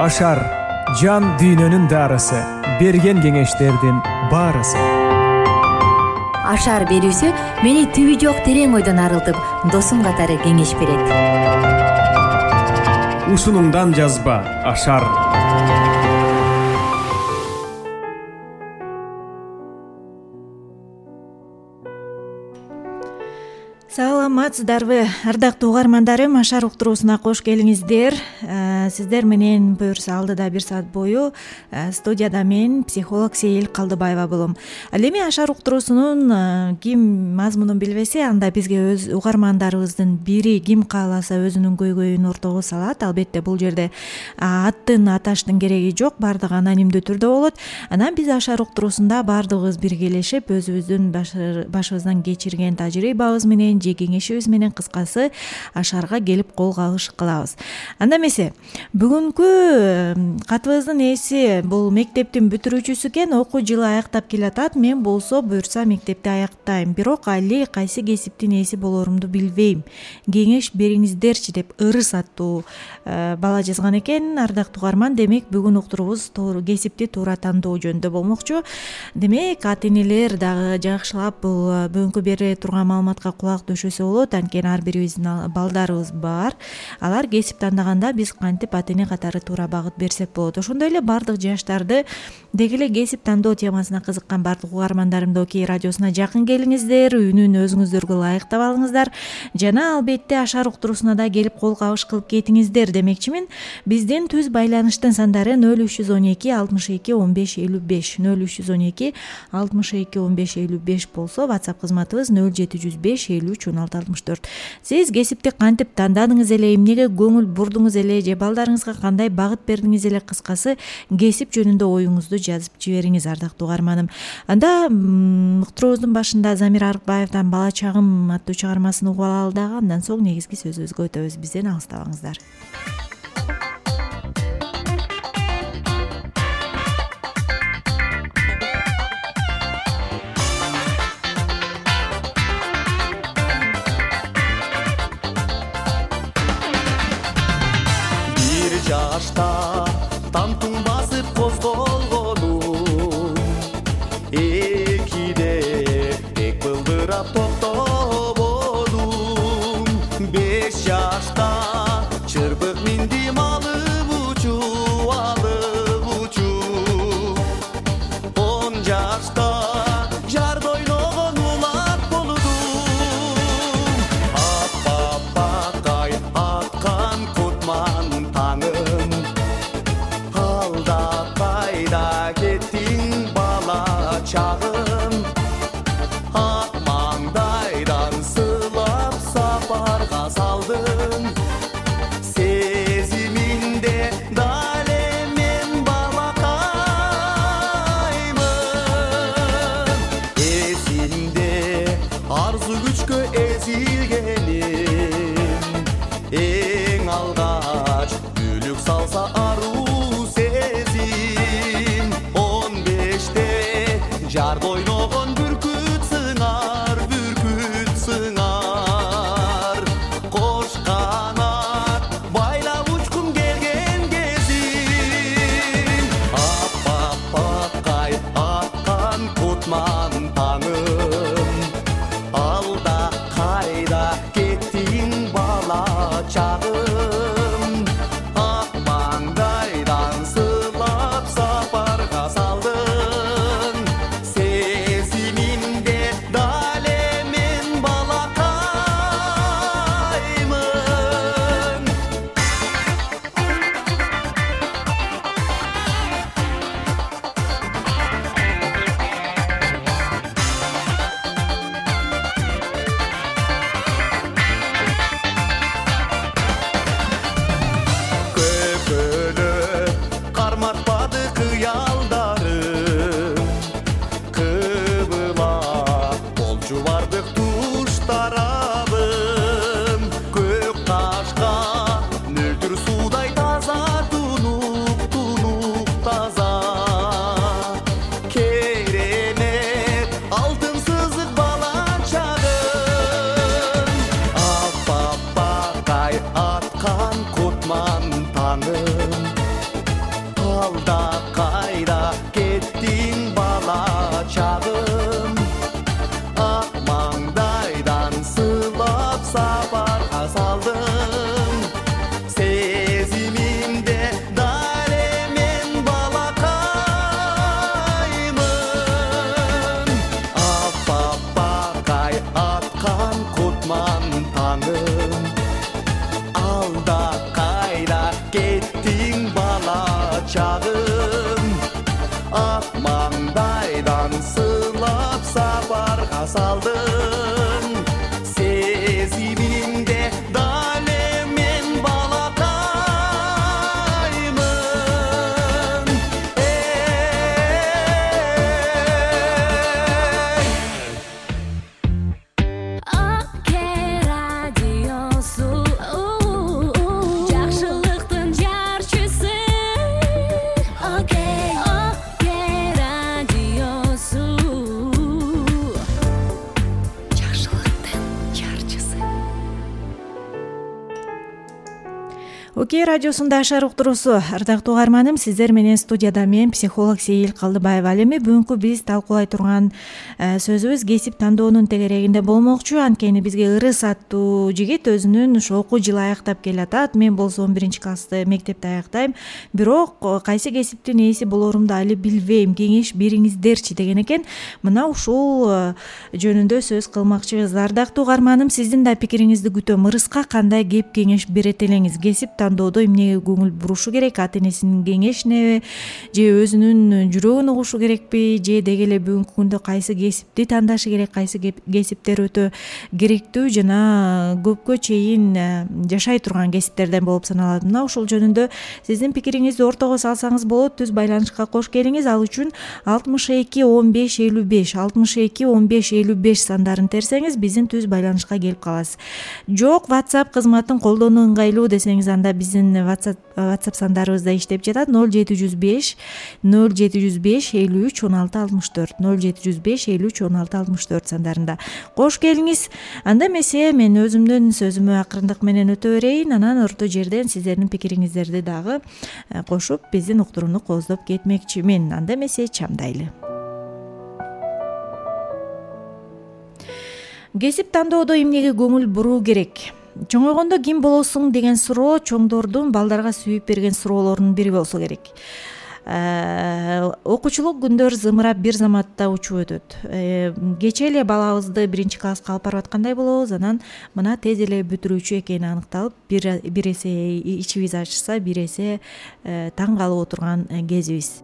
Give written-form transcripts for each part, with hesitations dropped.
Ашар жан дүйнөнүн дарысы, берген кеңештердин баарысы. Ашар берүүсү мени түбү жок терең ойдон арылтып, досум катары кеңеш берет. Ушунуңдан жазба Ашар. Саламатсыздарбы, ардактуу угармандарым, Ашар уктуруусуна кош келиңиздер. Сиздер менен буюрса алдыда 1 саат бою студияда мен психолог Сейил Калдыбаева болом. Ал эми Ашар уктуруусунун ким мазмунун билбесе, анда бизге өз угармандарыбыздын бири ким кааласа өзүнүн көйгөйүн ортого салат. Албетте бул жерде аттын аташтын кереги жок, баардыгы анонимдүү түрдө болот. Анан биз Ашар уктуруусунда баардыгыбыз биргелешип өзүбүздүн башыбыздан кечирген тажрыйбабыз менен же кеңешибиз менен кыскасы Ашарга келип кол кагыш кылабыз. Анда эмесе, бүгүнкү катыбыздын ээси бул мектептин бүтүрүүчүсү экен, окуу жылы аяктап келатат. Мен болсо буюрса мектепти аяктайм, бирок али кайсы кесиптин ээси болорумду билбейм. Кеңеш бериңиздерчи деп ырыс аттуу бала жазган экен. Ардактуу угарман, демек бүгүн уктуруубуз кесипти туура тандоо жөнүндө болмокчу. Демек ата-энелер дагы жакшылап бул бүгүнкү бере турган маалыматка кулак төшөсө болот. Анткени ар бирибиздин балдарыбыз бар. Алар кесип тандаганда биз кантип ата-эне катары туура багыт берсек болот. Ошондой эле бардык жаштарды деги эле кесип тандоо темасына кызыккан бардык угармандарымды Окей радиосуна жакын келиңиздер, үнүн өзүңүздөргө ылайыктап алыңыздар жана албетте Ашар уктуруусуна да келип кол кабыш кылып кетиңиздер демекчимин. Биздин түз байланыштын сандары 0312 62 15 55 0312 62 15 55 болсо, WhatsApp кызматыбыз 0705 53 16 64. Сиз кесипти кантип тандадыңыз эле, эмнеге көңүл бурдуңуз эле, же балдарыңызга кандай багыт бердиңиз эле, кыскасы кесип жөнүндө оюңузду жазып жибериңиз, ардактуу угарманым. Анда уктуруубуздун башында Замир Арыкбаевден Бала чагым аттуу чыгармасын угуп алалы дагы, андан соң негизги сөзүбүзгө өтөбүз. Бизден алыстабаңыздар. Жашта тантың басып козголгонум, экиде эк былдырап токтободум. 5 жашта чырбык миндим алып учуп 10 жашта жарда ойногон улак болдум. Аппакай аткан кутман таңым, алда кайда кеттиң бала чагым. Ак маңдайдан сылап сапарга салдың, сезиминде дале мен балакаймын. Эсимде арзу күчкө эзилгеним, эң алгач бүлүк салса аруу сезим. 15те жарда ойногон бүркүт сыңар, кош канат байлап учкум келген кезим. Аппакай аткан кутман таңым, алда кайда кеттиң бала чагым. Ак маңдайдан сылап сапарга салдың, сезиминде дале мен балакаймын. Көпөлөп карматпады кыялдарым, кыбыла болчу бардык туш тарабым. Көк ташка мөлдүр суудай таза, тунук таза. Керемет алтын сызык бала чагым. Аппакай аткан кутман таңым, Окей радиосунда Ашар уктуруусу. Ардактуу угарманым, сиздер менен студияда мен психолог Сейил Калдыбаева. Ал эми бүгүнкү биз талкуулай турган сөзүбүз кесип тандоонун тегерегинде болмокчу. Анткени бизге Ырыс аттуу жигит өзүнүн ушу окуу жылы аяктап келатат. Мен болсо 11 классты мектепти аяктайм. Бирок кайсы кесиптин ээси болорумду али билбейм. Кеңеш бериңиздерчи деген экен. Мына ушул жөнүндө сөз кылмакчыбыз. Ардактуу угарманым, сиздин да пикириңизди күтөм. Ырыска кандай кеп кеңеш берет элеңиз? Кесип тандоодо эмнеге көңүл бурушу керек? Ата энесинин кеңешине же өзүнүн жүрөгүн угушу керекпи? Же деги эле бүгүнкү күндө кайсы кесипти тандашы керек? Кайсы кесиптер өтө керектүү жана көпкө чейин жашай турган кесиптерден болуп саналат? Мына ушул жөнүндө сиздин пикириңизди ортого салсаңыз болот. Түз байланышка кош келиңиз. Ал үчүн 62 15 55 62 15 55 сандарын терсеңиз биздин түз байланышка келип каласыз. Жок, WhatsApp кызматын колдонуу ыңгайлуу десеңиз, анда биздин WhatsApp сандарыбыз да иштеп жатат. 0705 0705 53 16 64 0705 53 16 64 сандарында кош келиңиз. Анда эмесе мен өзүмдүн сөзүмө акырындык менен өтө берейин. Анан орто жерден сиздердин пикириңиздерди дагы кошуп биздин уктурууну кооздоп кетмекчимин. Анда эмесе чамдайлы. Кесип тандоодо эмнеге көңүл буруу керек? Чоңойгондо ким болосуң деген суроо чоңдордун балдарга сүйүп берген суроолорунун бири болсо керек. Окуучулук күндөр зымырап бир заматта учуп өтөт. Кечээ эле балабызды 1 класска алып барып аткандай болобуз. Анан мына тез эле бүтүрүүчү экени аныкталып, бир эсе ичибиз ачышса, бир эсе таң калып отурган кезибиз.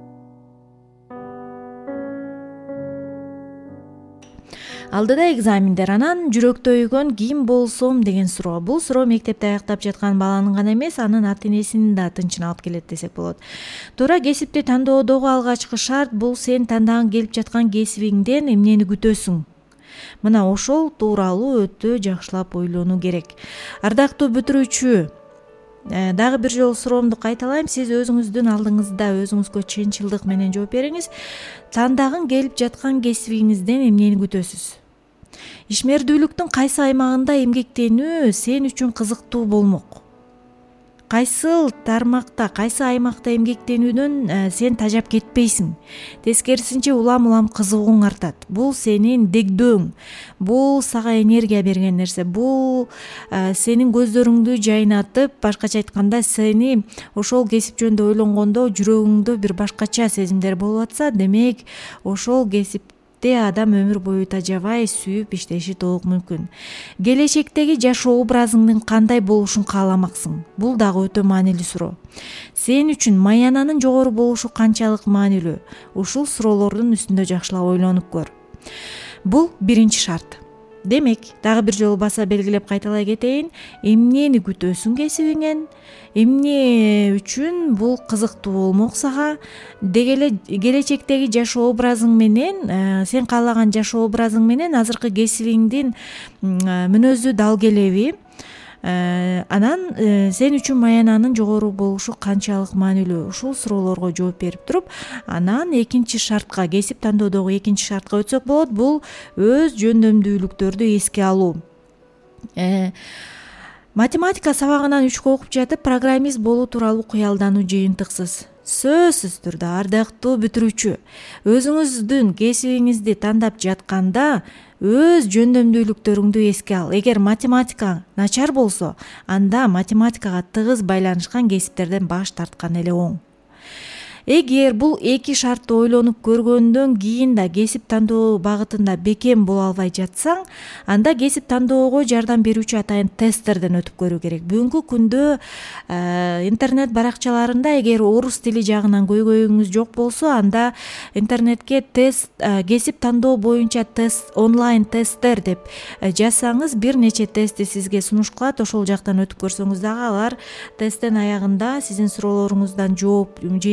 Алдыда экзамендер, анан жүрөктөйгөн ким болсом деген суроо. Бул суроо мектепти аяктап жаткан баланын гана эмес, анын ата энесинин да тынчын алып келет десек болот. Туура кесипти тандоодогу алгачкы шарт бул сен тандаган келип жаткан кесибиңден эмнени күтөсүң. Мына ошол тууралуу өтө жакшылап ойлонуу керек. Ардактуу бүтүрүүчү, дагы бир жолу суроомду кайталайм. Сиз өзүңүздүн алдыңызда өзүңүзгө чынчылдык менен жооп бериңиз. Тандаган келип жаткан кесибиңизден эмнени күтөсүз? Ишмердүүлүктүн кайсы аймагында эмгектенүү сен үчүн кызыктуу болмок? Кайсыл тармакта, кайсы аймакта эмгектенүүдөн сен тажап кетпейсиң? Тескерисинче улам кызыгууң артат. Бул сенин дегдөөң. Бул сага энергия берген нерсе. Бул сенин көздөрүңдү жайнатып, башкача айтканда, сени ошол кесип жөнүндө ойлонгондо жүрөгүңдө бир башкача сезимдер болуп атса, демек ошол кесипти адам өмүр бою тажабай сүйүп иштеши толук мүмкүн. Келечектеги жашоо образыңдын кандай болушун кааламаксың? Бул дагы өтө маанилүү суроо. Сен үчүн маянанын жогору болушу канчалык маанилүү? Ушул суроолордун үстүндө жакшылап ойлонуп көр. Бул биринчи шарт. Демек, дагы бир жолу баса белгилеп кайталай кетейин. Эмнени күтөсүң кесибиңен? Эмне үчүн бул кызыктуу болмок сага? Деги эле келечектеги жашоо образың менен, сен каалаган жашоо образың менен азыркы кесибиңдин мүнөзү дал келеби? Анан сен үчүн маянанын жогору болушу канчалык маанилүү? Ушул суроолорго жооп берип туруп, анан экинчи шартка, кесип тандоодогу экинчи шартка өтсөк болот. Бул өз жөндөмдүүлүктөрдү эске алуу. Математика сабагынан 3кө окуп жатып, программист болуу тууралуу кыялдануу жыйынтыксыз. Сөзсүз түрдө ардактуу бүтүрүүчү, өзүңүздүн кесибиңизди тандап жатканда өз жөндөмдүүлүктөрүңдү эске ал. Эгер математика начар болсо, анда математикага тыгыз байланышкан кесиптерден баш тарткан эле оң. Эгер бул эки шартты ойлонуп көргөндөн кийин да кесип тандоо багытында бекем боло албай жатсаң, анда кесип тандоого жардам берүүчү атайын тесттерден өтүп көрүү керек. Бүгүнкү күндө интернет баракчаларында эгер орус тили жагынан көйгөйүңүз жок болсо, анда интернетке тест, кесип тандоо боюнча тест, онлайн тесттер деп жазсаңыз, бир нече тестти сизге сунушталат. Ошол жактан өтүп көрсөңүз дагы алар тесттин аягында сиздин суроолоруңуздан жооп, жыйынтык чыгарат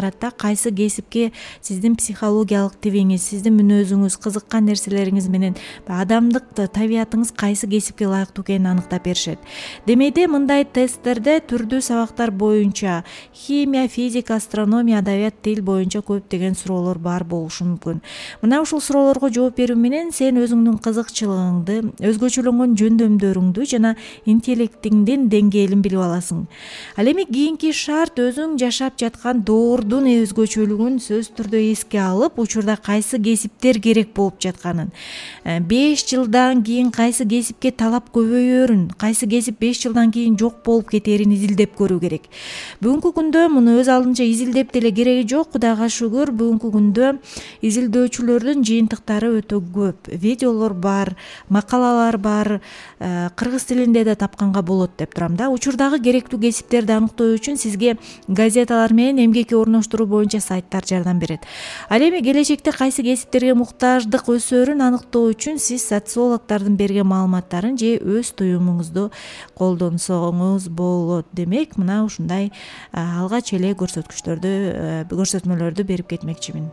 барат да. Кайсы кесипке сиздин психологиялык тибиңиз, сиздин мүнөзүңүз, кызыккан нерселериңиз менен адамдык табиятыңыз кайсы кесипке ылайыктуу экенин аныктап беришет. Демейде мындай тесттерде түрдүү сабактар боюнча химия, физика, астрономия, адабият, тил боюнча көптөгөн суроолор бар болушу мүмкүн. Мына ушул суроолорго жооп берүү менен сен өзүңдүн кызыкчылыгыңды, өзгөчөлөнгөн жөндөмдөрүңдү жана интеллектиңдин деңгээлин билип аласың. Ал эми кийинки шарт өзүң жашап жаткан доордун өзгөчөлүгүн сөзсүз түрдө эске алып, учурда кайсы кесиптер керек болуп жатканын, 5 жылдан кийин кайсы кесипке талап көбөйөрүн, кайсы кесип 5 жылдан кийин жок болуп кетерин изилдеп көрүү керек. Бүгүнкү күндө муну өз алдынча изилдеп деле кереги жок. Кудайга шүгүр, бүгүнкү күндө изилдөөчүлөрдүн жыйынтыктары өтө көп. Видеолор бар, макалалар бар, кыргыз тилинде да тапканга болот деп турам да. Учурдагы керектүү кесиптерди аныктоо үчүн сизге газеталар менен эмгекке орноштуруу боюнча сайттар жардам берет. Ал эми келечекте кайсы кесиптерге муктаждык өсөрүн аныктоо үчүн сиз социологдордун берген маалыматтарын же өз туюмуңузду колдонсоңуз болот. Демек, мына ушундай алгач эле көрсөтмөлөрдү берип кетмекчимин.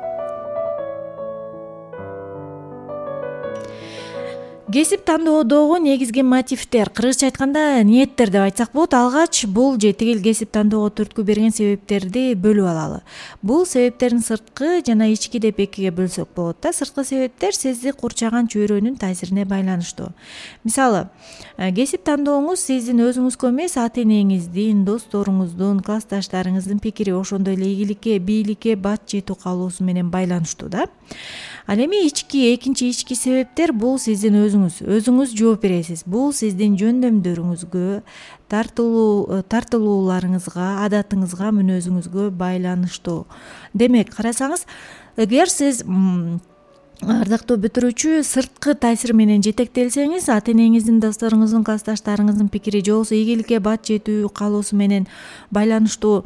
Кесип тандоодогу негизги мотивдер, кыргызча айтканда ниеттер деп айтсак болот. Алгач бул же тигил кесип тандоого түрткү берген себептерди бөлүп алалы. Бул себептерин сырткы жана ички деп экиге бөлсөк болот да. Сырткы себептер сизди курчаган чөйрөнүн таасирине байланыштуу. Мисалы, кесип тандооңуз сиздин өзүңүзгө эмес, ата-энеңиздин, досторуңуздун, классташтарыңыздын пикири, ошондой эле ийгиликке, бийликке бат жетүү каалоосу менен байланыштуу да. Ал эми экинчи ички себептер бул сиздин өзүңүз жооп бересиз. Бул сиздин жөндөмдөрүңүзгө, тартылууларыңызга, адатыңызга, мүнөзүңүзгө байланыштуу. Демек, карасаңыз, эгер сиз ардактуу бүтүрүүчү сырткы таасир менен жетектелсеңиз, ата-энеңиздин, досторуңуздун, классташтарыңыздын пикири же болбосо ийгиликке бат жетүү каалоосу менен байланыштуу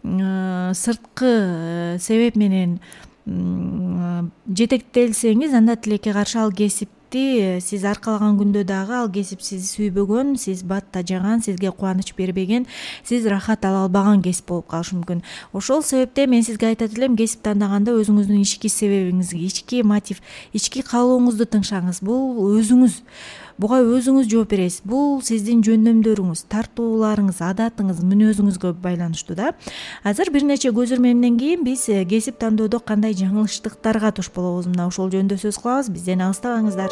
сырткы себеп менен жетектелсеңиз, анда тилекке каршы ал кесипти сиз аркалаган күндө дагы ал кесип сизди сүйбөгөн, сиз бат тажаган, сизге кубаныч бербеген, сиз рахат ала албаган кесип болуп калышы мүмкүн. Ошол себептен мен сизге айтат элем, кесип тандаганда өзүңүздүн ички себебиңизге, ички мотив, ички каалооңузду тыңшаңыз. Бул буга өзүңүз жооп бересиз. Бул сиздин жөндөмдөрүңүз, тартууларыңыз, адатыңыз, мүнөзүңүзгө байланыштуу да. Азыр бир нече көзөрмөмдөн кийин биз кесип тандоодо кандай жаңылыштыктарга туш болобуз, мына ошол жөнүндө сөз кылабыз. Бизден алыстабаңыздар.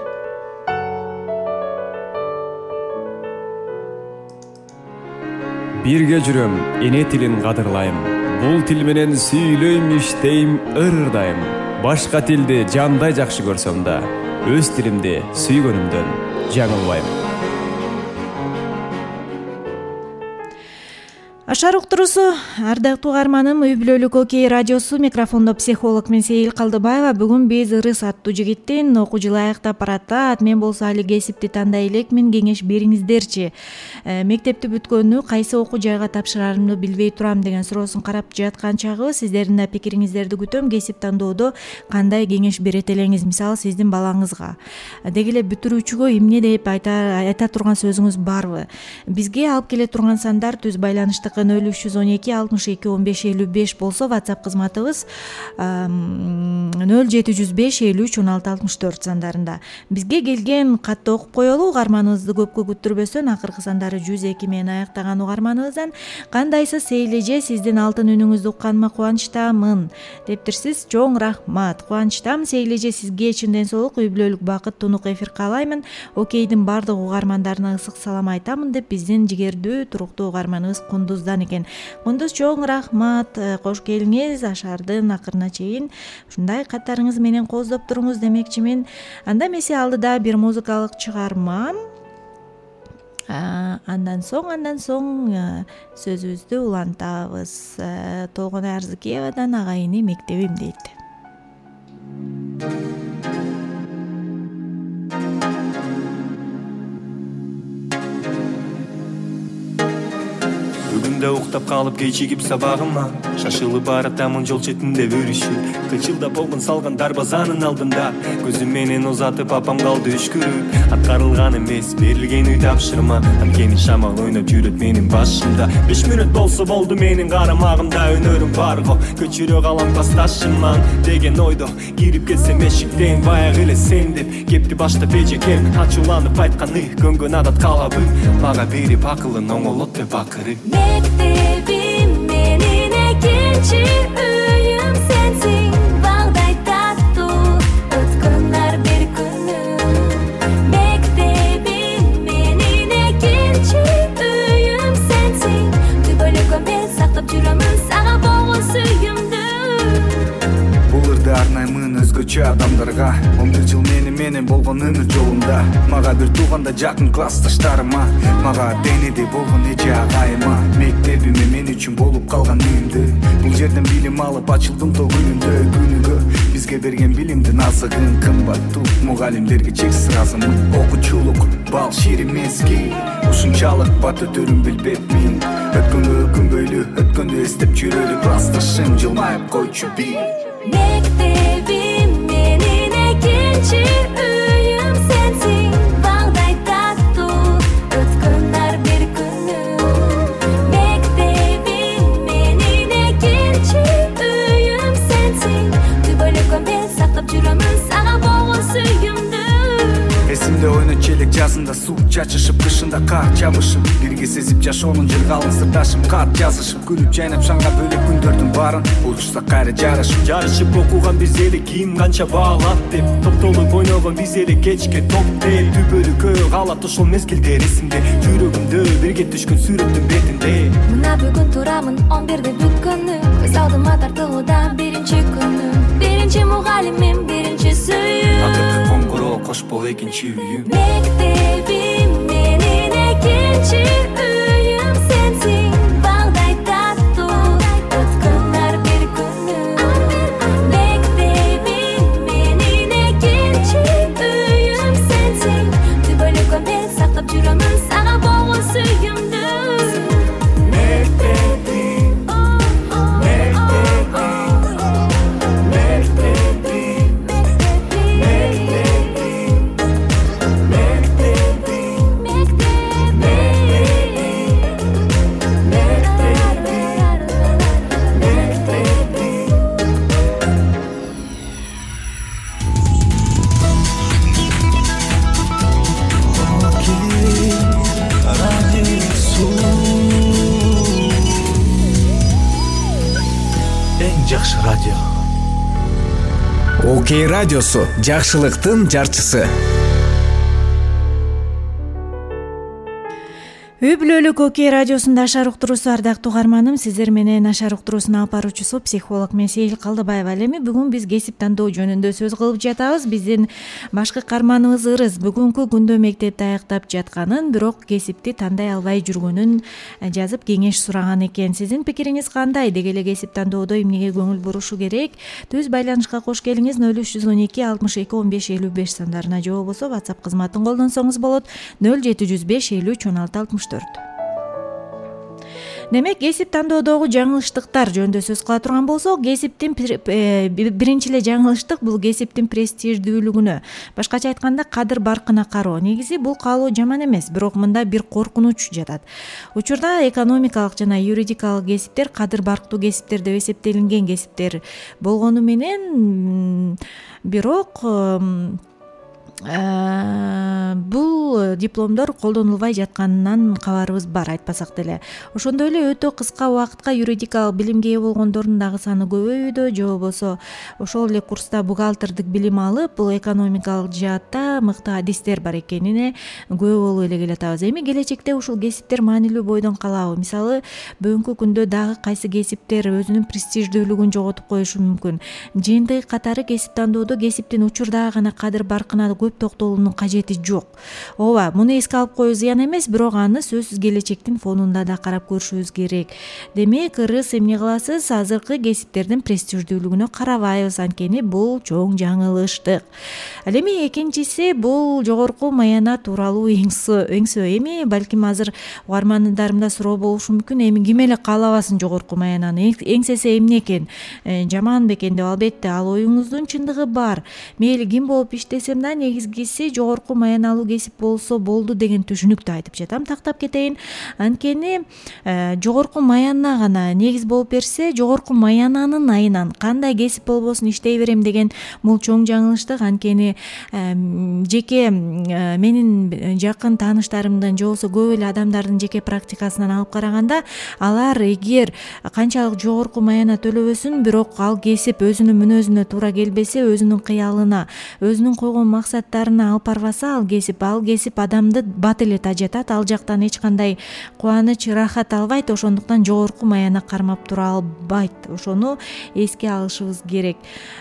Бирге жүрөм, эне тилин кадырлайм. Бул тил менен сүйлөйм, иштейм, ырдайм. Башка тилди жандай жакшы көрсөм да, өз тилимди сүйгөнүмдөн жаңылбайм. Ашар уктуруусу, ардактуу угарманым, Үй бүлөлүк Окей радиосу, микрофондо психолог мен Сейил Калдыбаева. Бүгүн биз Ырыс аттуу жигиттин окуу жылы аяктап баратат. Мен болсо али кесипти тандай элекмин, кеңеш бериңиздерчи. Мектепти бүткөнү кайсы окуу жайга тапшырарымды билбей турам деген суроосун карап жаткан чагы сиздердин да пикириңиздерди күтөм. Кесип тандоодо кандай кеңеш берет элеңиз, мисалы сиздин балаңызга, деги эле бүтүрүүчүгө эмне деп айта турган сөзүңүз барбы? Бизге алып келе турган сандар түз байланыштык 0312 62 15 55 болсо, WhatsApp кызматыбыз 0705 53 16 64 сандарында. Бизге келген катты окуп коелу. Угарманыбызды көпкө күттүрбөстөн, акыркы сандары 102 менен аяктаган угарманыбыздан кандайсыз Сейил эже, сиздин алтын үнүңүздү укканыма кубанычтамын дептирсиз. Чоң рахмат. Кубанычтамын Сейил эже, сизге чын ден соолук, үй бүлөлүк бакыт, тунук эфир каалаймын. Окейдин бардык угармандарына ысык салам айтамын деп биздин жигердүү туруктуу угарманыбыз Кундуздан экен. Кундуз, чоң рахмат. Кош келиңиз. Ашардын акырына чейин ушундай каттарыңыз менен кооздоп туруңуз демекчимин. Анда эмесе алдыда бир музыкалык чыгарма. Андан соң сөзүбүздү улантабыз. Толгонай Арзыкеевадан Агайыны мектебим дейт. Бүгүндө уктап калып кечигип сабагыма, Шашылып баратамын жол четинде өрүшүп, кычылдап болгон салган дарбазанын алдында. Көзүм менен узатып апам калды үшкүрүп. Аткарылган эмес берилген үй тапшырма, анткени шамал ойноп жүрөт менин башымда. 5 мүнөт болсо болду менин карамагымда, өнөрүм бар го көчүрө калам классташыман деген ойдо кирип келсем эшиктен баягы эле сен деп кепти баштап эжекем. Ачууланып айтканы көнгөн адат калабы, мага берип акылын оңолот деп акырып. Мектебим менин экинчи үйүм сенсиң, багдай таттуу өткөн ар бир күнүм. Мектебим менин экинчи үйүм сенсиң, түбөлүккө мен сактап жүрөмүн сага болгон сүйүмдү. Бул ырды арнаймын өзгөчө адамдарга, 11 жыл менен болгон өмүр жолунда. Мага бир тууганда жакын классташтарыма, мага денеде болгон эже агайыма. Мектебим мен үчүн болуп калган үйүмдү. Бул жерден билим алып ачылдым то күнүгө. Бизге берген билимдин азыгын кымбаттуу, мугалимдерге чексиз ыраазымын. Окуучулук бал шири мезгил, ушунчалык бат өтөрүн билбепмин. Өткөнгө күнбөйлү, өткөндү эстеп жүрөлү, классташым жылмайып койчу бир. Мектебим менин экинчи үйүм сенсиң, багдай таттуу өткөн ар бир күнүм. Мектебим менин экинчи үйүм сенсиң, түбөлүккө мен сактап жүрөмүн сага болгон сүйүмдү. Эсимде ойнот челек жазында суу чачышып, кышында кар жабышып, бирге сезип жашоонун жыргалын сырдашып, кат жазышып, күлүп жайнап шаңга бөлөк күндөрдүн баарын болушсак кайра жарышып окуган биз эле ким канча баалат деп, топтолуп ойногон биз эле кечке топ деп. Түбөлүккө калат ошол мезгилдер эсимде, жүрөгүмдө бирге түшкөн сүрөттүн бетинде. Мына бүгүн турамын 11-де бүткөнү, көз алдыма тартылууда биринчи күнүм. Биринчи мугалимим, биринчи сүйүм. Акыркы коңгуроо кош бол экинчи үйүм. Мектебим менин экинчи үйүм сенсиң, багдай таттуу өткөн ар бир күнүм. Мектебим менин экинчи үйүм сенсиң, түбөлүккө мен сактап жүрөмүн сага болгон сүйүмдү. Жакшы радио. Окей радиосу жакшылыктын жарчысы. Үй бүлөлүк Окей радиосунда Ашар уктуруусу ардактуу угарманым, сиздер менен Ашар уктуруусун алып баруучусу психолог мен Сейил Калдыбаева. Эми бүгүн биз кесип тандоо жөнүндө сөз кылып жатабыз. Биздин башкы каарманыбыз Ырыс бүгүнкү күндө мектепти аяктап жатканын, бирок кесипти тандай албай жүргөнүн жазып кеңеш сураган экен. Сиздин пикириңиз кандай? Деги эле кесип тандоодо эмнеге көңүл бурушу керек? Түз байланышка кош келиңиз 0312 62 15 55 сандарына, же болбосо WhatsApp кызматын колдонсоңуз болот 0705 53 16 64. Демек, кесип тандоодогу жаңылыштыктар жөнүндө сөз кыла турган болсок, кесиптин биринчи эле жаңылыштык бул кесиптин престиждүүлүгүнө, башкача айтканда кадыр баркына кароо. Негизи бул каалоо жаман эмес, бирок мында бир коркунуч жатат. Учурда экономикалык жана юридикалык кесиптер кадыр барктуу кесиптер деп эсептелинген кесиптер болгону менен, бирок бул дипломдор колдонулбай жатканынан кабарыбыз бар, айтпасак деле. Ошондой эле өтө кыска убакытка юридикалык билимге ээ болгондордун дагы саны көбөйүүдө, же болбосо ошол эле курста бухгалтердик билим алып, бул экономикалык жаатта мыкты адистер бар экенине күбө болуп эле келатабыз. Эми келечекте ушул кесиптер маанилүү бойдон калабы? Мисалы, бүгүнкү күндө дагы кайсы кесиптер өзүнүн престиждүүлүгүн жоготуп коюшу мүмкүн? Жыйынтыгы катары кесип тандоодо кесиптин учурда гана кадыр баркына көп көп токтолуунун кажети жок. Ооба, муну эске алып коюу зыян эмес, бирок аны сөзсүз келечектин фонунда да карап көрүшүбүз керек. Демек, ырыс эмне кыласыз? Азыркы кесиптердин престиждүүлүгүнө карабайбыз, анткени бул чоң жаңылыштык. Ал эми экинчиси бул жогорку маяна тууралуу эңсөө. Эми балким азыр угармандарымда суроо болушу мүмкүн, эми ким эле каалабасын жогорку маянаны, эңсесе эмне экен, жаман бекен деп. Албетте, ал оюңуздун чындыгы бар. Мейли ким болуп иштесем да, негизгиси жогорку маяналуу кесип болсо болду деген түшүнүктү айтып жатам. Тактап кетейин. Анткени жогорку маяна гана негиз болуп берсе, жогорку маянанын айынан кандай кесип болбосун иштей берем деген бул чоң жаңылыштык. Анткени жеке менин жакын тааныштарымдын же болбосо көп эле адамдардын жеке практикасынан алып караганда, алар эгер канчалык жогорку маяна төлөбөсүн, бирок ал кесип өзүнүн мүнөзүнө туура келбесе, өзүнүн кыялына, өзүнүн койгон максаттарына алып барбаса, ал кесип адамды бат эле тажатат. Ал жактан эч кандай кубаныч, рахат албайт. Ошондуктан жогорку маяна кармап тура албайт. Ошону эске алышыбыз керек.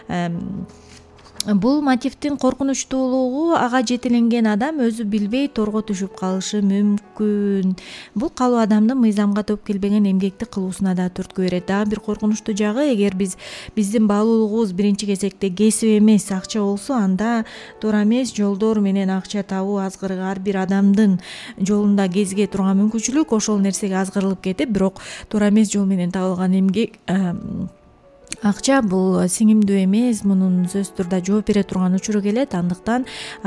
Бул мотивдин коркунучтуулугу ага жетеленген адам өзү билбей торго түшүп калышы мүмкүн. Бул калуу адамдын мыйзамга топ келбеген эмгекти кылуусуна да түрткү берет. Дагы бир коркунучтуу жагы, эгер биздин баалуулугубуз биринчи кезекте кесип эмес, акча болсо, анда туура эмес жолдор менен акча табуу азгырыгы ар бир адамдын жолунда кезиге турган мүмкүнчүлүк ошол нерсеге азгырылып кетип, бирок туура эмес жол менен табылган эмгек, акча бул сиңимдүү эмес, мунун сөзсүз түрдө жооп бере турган учуру келет. Андыктан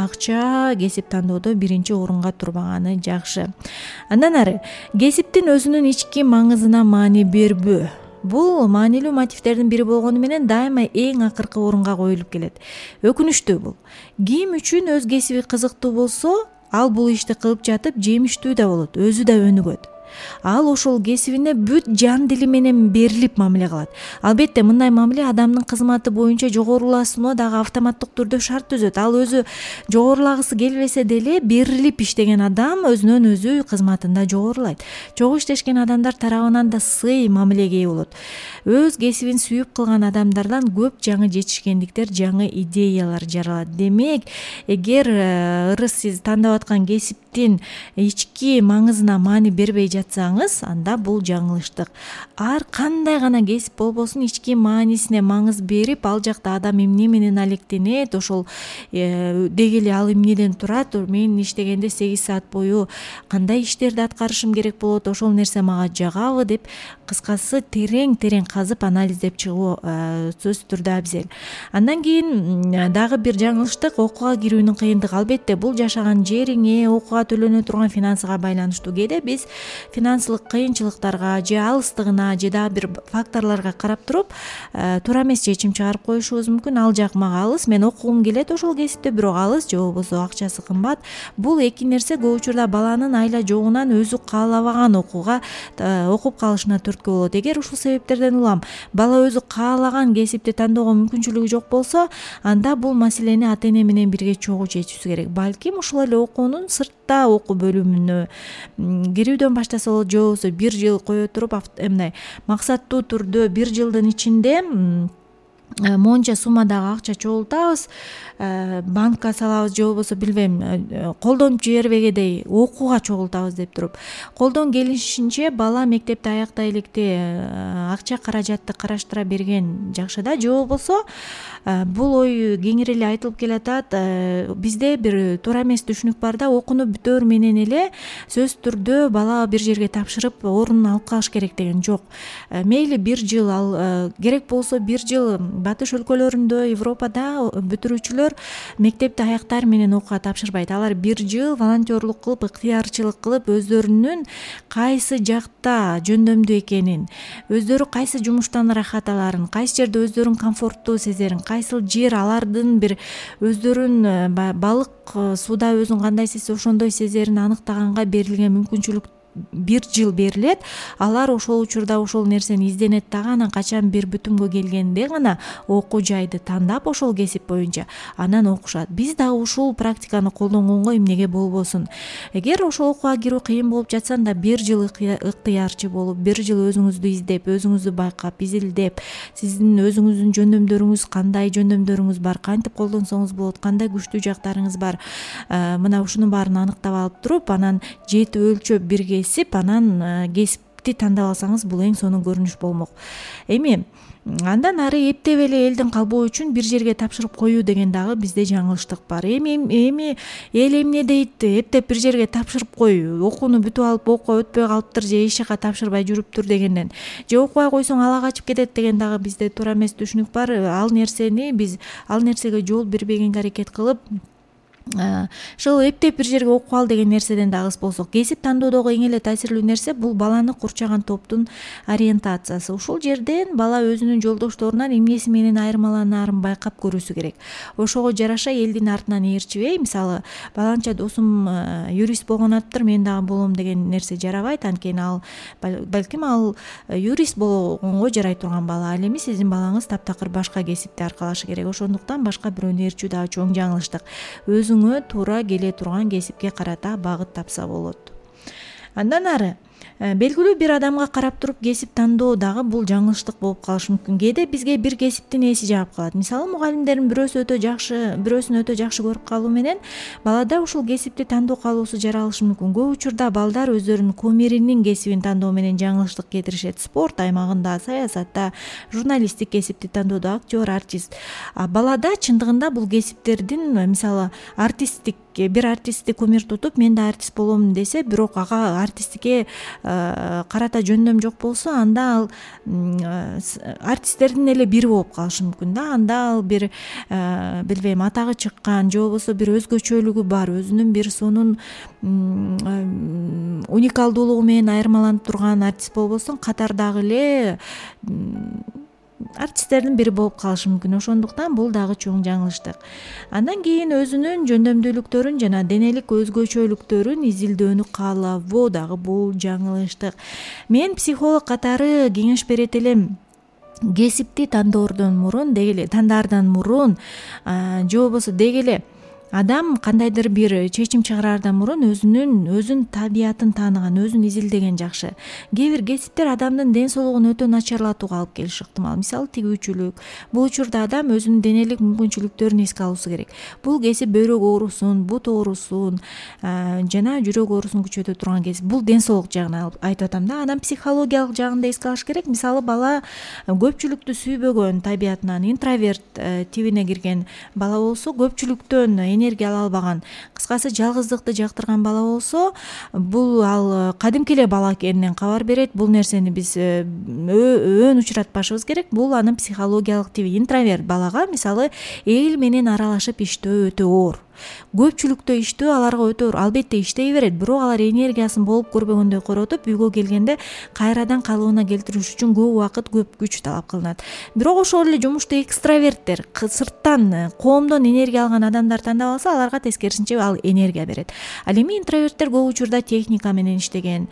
акча кесип тандоодо биринчи орунга турбаганы жакшы. Андан ары, кесиптин өзүнүн ички маңызына маани бербөө. Бул маанилүү мотивдердин бири болгону менен дайыма эң акыркы орунга коюлуп келет. Өкүнүчтүү бул. Ким үчүн өз кесиби кызыктуу болсо, ал бул ишти кылып жатып жемиштүү да болот, өзү да өнүгөт. Ал ошол кесибине бүт жан дили менен берилип мамиле кылат. Албетте, мындай мамиле адамдын кызматы боюнча жогорулагысына дагы автоматтык түрдө шарт түзөт. Ал өзү жогорулагысы келбесе деле, берилип иштеген адам өзүнөн өзү кызматында жогорулайт. Чогуу иштешкен адамдар тарабынан да сый мамилеге ээ болот. Өз кесибин сүйүп кылган адамдардан көп жаңы жетишкендиктер, жаңы идеялар жаралат. Демек, эгер ырыс сиз тандап аткан кесиптин ички маңызына маани бербей жатсаңыз, анда бул жаңылыштык. Ар кандай гана кесип болбосун, ички маанисине маңыз берип, ал жакта адам эмне менен алектенет, ошол деги эле ал эмнеден турат, мен иштегенде 8 саат бою кандай иштерди аткарышым керек болот, ошол нерсе мага жагабы деп, кыскасы терең казып анализдеп чыгуу сөзсүз түрдө абзел. Андан кийин дагы бир жаңылыштык, окууга кирүүнүн кыйындыгы. Албетте, бул жашаган жериңе, окууга төлөнө турган финансыга байланыштуу. Кээде биз финансылык кыйынчылыктарга же алыстыгына же дагы бир факторлорго карап туруп туура эмес чечим чыгарып коюшубуз мүмкүн. Ал жак мага алыс, мен окугум келет ошол кесипте, бирок алыс же болбосо акчасы кымбат. Бул эки нерсе көп учурда баланын айла жогунан өзү каалабаган окууга окуп калышына түрткү болот. Эгер ушул себептерден улам бала өзү каалаган кесипти тандоого мүмкүнчүлүгү жок болсо, анда бул маселени ата-эне менен бирге чогуу чечүүсү керек. Балким ушул эле окуунун сыртта окуу бөлүмүнө кирүүдөн баштаса болот, же болбосо 1 жыл кое туруп мындай максаттуу түрдө 1 жылдын ичинде монча суммадагы акча чогултабыз, банкка салабыз, же болбосо билбейм, колдонуп жибербегедей окууга чогултабыз деп туруп. Колдон келишинче бала мектепти аяктай электе акча каражатты караштыра берген жакшы да, же болбосо бул ой кеңири эле айтылып келатат. Бизде бир туура эмес түшүнүк бар да, окууну бүтөөр менен эле сөзсүз түрдө бала бир жерге тапшырып орунун алып калыш керек деген жок. Мейли 1 жыл, ал керек болсо 1 жыл батыш өлкөлөрүндө, Европада бүтүрүүчүлөр мектепти аяктары менен окууга тапшырбайт. Алар 1 жыл волонтерлук кылып, ыктыярчылык кылып, өздөрүнүн кайсы жакта жөндөмдүү экенин, өздөрү кайсы жумуштан рахат аларын, кайсы жерде өздөрүн комфорттуу сезерин, кайсыл жер алардын бир өздөрүн балык сууда өзүн кандай сезсе ошондой сезерин аныктаганга берилген мүмкүнчүлүк бир жыл берилет. Алар ошол учурда ошол нерсени изденет дагы, анан качан бир бүтүнгө келгенде гана окуу жайды тандап ошол кесип боюнча анан окушат. Биз дагы ушул практиканы колдонгонго эмнеге болбосун. Эгер ошол окууга кирүү кыйын болуп жатса, анда бир жыл ыктыярчы болуп, бир жыл өзүңүздү издеп, өзүңүздү байкап, изилдеп, сиздин өзүңүздүн жөндөмдөрүңүз кандай жөндөмдөрүңүз бар, кантип колдонсоңуз болот, кандай күчтүү жактарыңыз бар, мына ушунун баарын аныктап алып туруп, анан жети өлчөп бир кесип, анан кесипти тандап алсаңыз, бул эң сонун көрүнүш болмок. Эми андан ары эптеп эле элдин калбоо үчүн бир жерге тапшырып коюу деген дагы бизде жаңылыштык бар. Эми эл эмне дейт, эптеп бир жерге тапшырып кой, окууну бүтүп алып, окууга өтпөй калыптыр же эч жака тапшырбай жүрүптүр дегенден, же окубай койсоң ала качып кетет деген дагы бизде туура эмес түшүнүк бар. Биз ал нерсеге жол бербегенге аракет кылып, ошол эптеп бир жерге окуп ал деген нерседен дагы болсок, кесип тандоодогу эң эле таасирлүү нерсе бул баланы курчаган топтун ориентациясы. Ушул жерден бала өзүнүн жолдошторунан эмнеси менен айырмаланаарын байкап көрүүсү керек. Ошого жараша элдин артынан ээрчибей, мисалы баланча досум юрист болгон атыптыр, мен дагы болом деген нерсе жарабайт. Анткени ал балким ал юрист болгонго жарай турган бала, ал эми сиздин балаңыз таптакыр башка кесипти аркалашы керек. Ошондуктан башка бирөөнү ээрчүү дагы чоң жаңылыштык. Өзүңө туура келе турган кесипке карата багыт тапса болот. Андан ары белгилүү бир адамга карап туруп кесип тандоо дагы бул жаңылыштык болуп калышы мүмкүн. Кээде бизге бир кесиптин эси жаап калат. Мисалы мугалимдердин бирөөсүн өтө жакшы көрүп калуу менен балада ушул кесипти тандоо каалоосу жаралышы мүмкүн. Көп учурда балдар өздөрүнүн кумиринин кесибин тандоо менен жаңылыштык кетиришет. Спорт аймагында, саясатта, журналисттик кесипти тандоодо, актер, артист. Балада чындыгында бул кесиптердин, мисалы бир артистти кумир тутуп, мен да артист болом десе, бирок ага артисттикке карата жөндөм жок болсо, анда ал артисттердин эле бири болуп калышы мүмкүн да. Анда ал бир билбейм, атагы чыккан же болбосо бир өзгөчөлүгү бар, өзүнүн бир сонун уникалдуулугу менен айырмаланып турган артист болбосун, катардагы эле артисттердин бири болуп калышы мүмкүн. Ошондуктан бул дагы чоң жаңылыштык. Андан кийин өзүнүн жөндөмдүүлүктөрүн жана денелик өзгөчөлүктөрүн изилдөөнү каалабоо дагы бул жаңылыштык. Мен психолог катары кеңеш берет элем. Кесипти тандаардан мурун же болбосо деги эле адам кандайдыр бир чечим чыгараардан мурун өзүнүн табиятын тааныган, өзүн изилдеген жакшы. Кээ бир кесиптер адамдын ден соолугун өтө начарлатууга алып келиши ыктымал. Мисалы тигүүчүлүк. Бул учурда адам өзүнүн денелик мүмкүнчүлүктөрүн эске алуусу керек. Бул кесип бөйрөк оорусун, бут оорусун жана жүрөк оорусун күчөтө турган кесип. Бул ден соолук жагына айтып атам да. Анан психологиялык жагын да эске алыш керек. Мисалы бала көпчүлүктү сүйбөгөн табиятынан интроверт тибине кирген бала болсо, көпчүлүктөн энергия ала албаган, кыскасы жалгыздыкты жактырган бала болсо, бул ал кадимки эле бала экенинен кабар берет. Бул нерсени биз өөн учуратпашыбыз керек. Бул анын психологиялык тиби. Интроверт балага мисалы эл менен аралашып иштөө өтө оор. Көпчүлүктө иштөө аларга өтө оор. Албетте иштей берет, бирок алар энергиясын болуп көрбөгөндөй коротуп, үйгө келгенде кайрадан калыбына келтириш үчүн көп убакыт, көп күч талап кылынат. Бирок ошол эле жумушту экстраверттер, сырттан, коомдон энергия алган адамдар тандап алса, аларга тескерисинче ал энергия берет. Ал эми интроверттер көп учурда техника менен иштеген,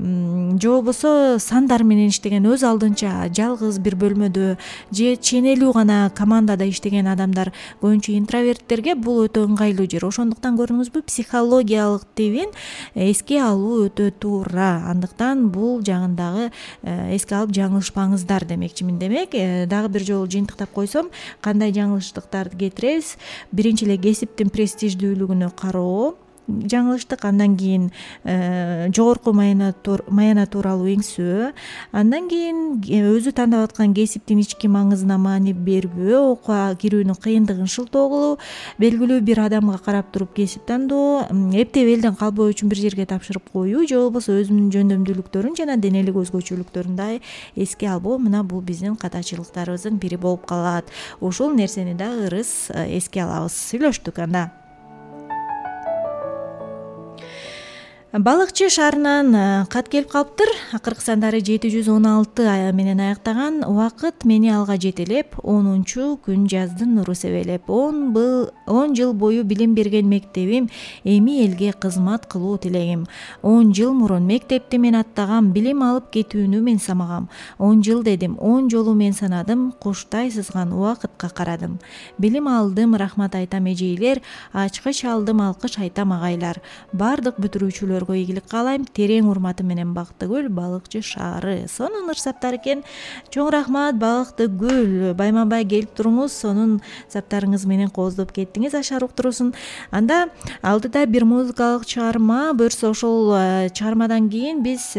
же болбосо сандар менен иштеген, өз алдынча жалгыз бир бөлмөдө же ченелүү гана командада иштеген адамдар көбүнчө интроверттерге бул өтө ыңгайлуу жер. Ошондуктан көрдүңүзбү, психологиялык тибин эске алуу өтө туура. Андыктан бул жагындагы эске алып жаңылышпаңыздар демекчимин. Демек, дагы бир жолу жыйынтыктап койсом, кандай жаңылыштыктарды кетиребиз? Биринчи эле кесиптин престиждүүлүгүнө кароо жаңылыштык, андан кийин жогорку маяна тууралуу эңсөө, андан кийин өзү тандап аткан кесиптин ички маңызына маани бербөө, окууга кирүүнүн кыйындыгын шылтоо кылуу, белгилүү бир адамга карап туруп кесип тандоо, эптеп элден калбоо үчүн бир жерге тапшырып коюу, же болбосо өзүнүн жөндөмдүүлүктөрүн жана денелик өзгөчөлүктөрүн да эске албоо, мына бул биздин катачылыктарыбыздын бири болуп калат. Ушул нерсени да ырыс эске алабыз. Сүйлөштүк анда. Балыкчы шаарынан кат келип калыптыр. Акыркы сандары 716 менен аяктаган. Убакыт мени алга жетелеп, 10-күн жаздын нуру себелеп. 10 жыл бою билим берген мектебим эми элге кызмат кылуу тилегим. 10 жыл мурун мектепти мен аттагам, билим алып кетүүнү мен самагам. 10 жыл дедим, 10 жолу мен санадым, куштай сызган убакытка карадым. Билим алдым, рахмат айтам эжейлер, ачкыч алдым, алкыш айтам агайлар. Бардык бүтүрүүчүлөр ийгилик каалайм. Терең урматы менен Бактыгүл, Балыкчы шаары. Сонун ырсаптар экен. Чоң рахмат Бактыгүл. Байма-бай келип туруңуз, сонун саптарыңыз менен кооздоп кеттиңиз Ашар уктуруусун. Анда алдыда бир музыкалык чыгарма, буюрса ошол чыгармадан кийин биз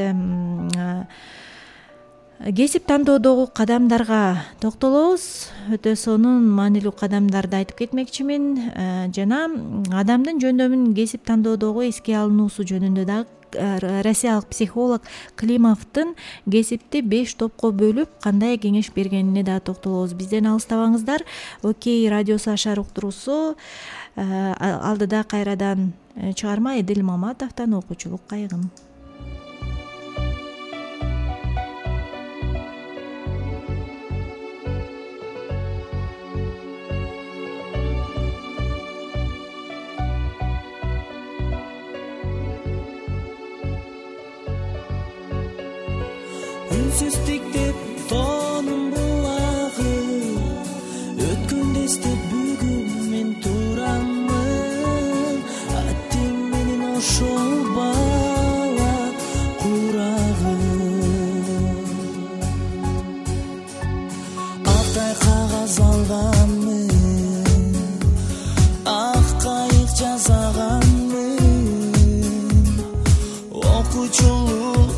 кесип тандоодогу кадамдарга токтолобуз. Өтө сонун маанилүү кадамдарды айтып кетмекчимин. Жана адамдын жөндөмүн кесип тандоодогу эске алынуусу жөнүндө дагы россиялык психолог Климовдун кесипти 5 топко бөлүп кандай кеңеш бергенине да токтолобуз. Бизден алыстабаңыздар. Окей, радиосу Ашар уктуруусу. Алдыда кайрадан чыгарма Эдил Маматовдон окуучулук кайгым. Үнсүздүктеп тоонун булагы, өткөндө эстеп бүгүн мен турамын. Аттиң менен ошол бала курагы, актай кагаз алганмын, ак кайык жасаганмын. Окуучулук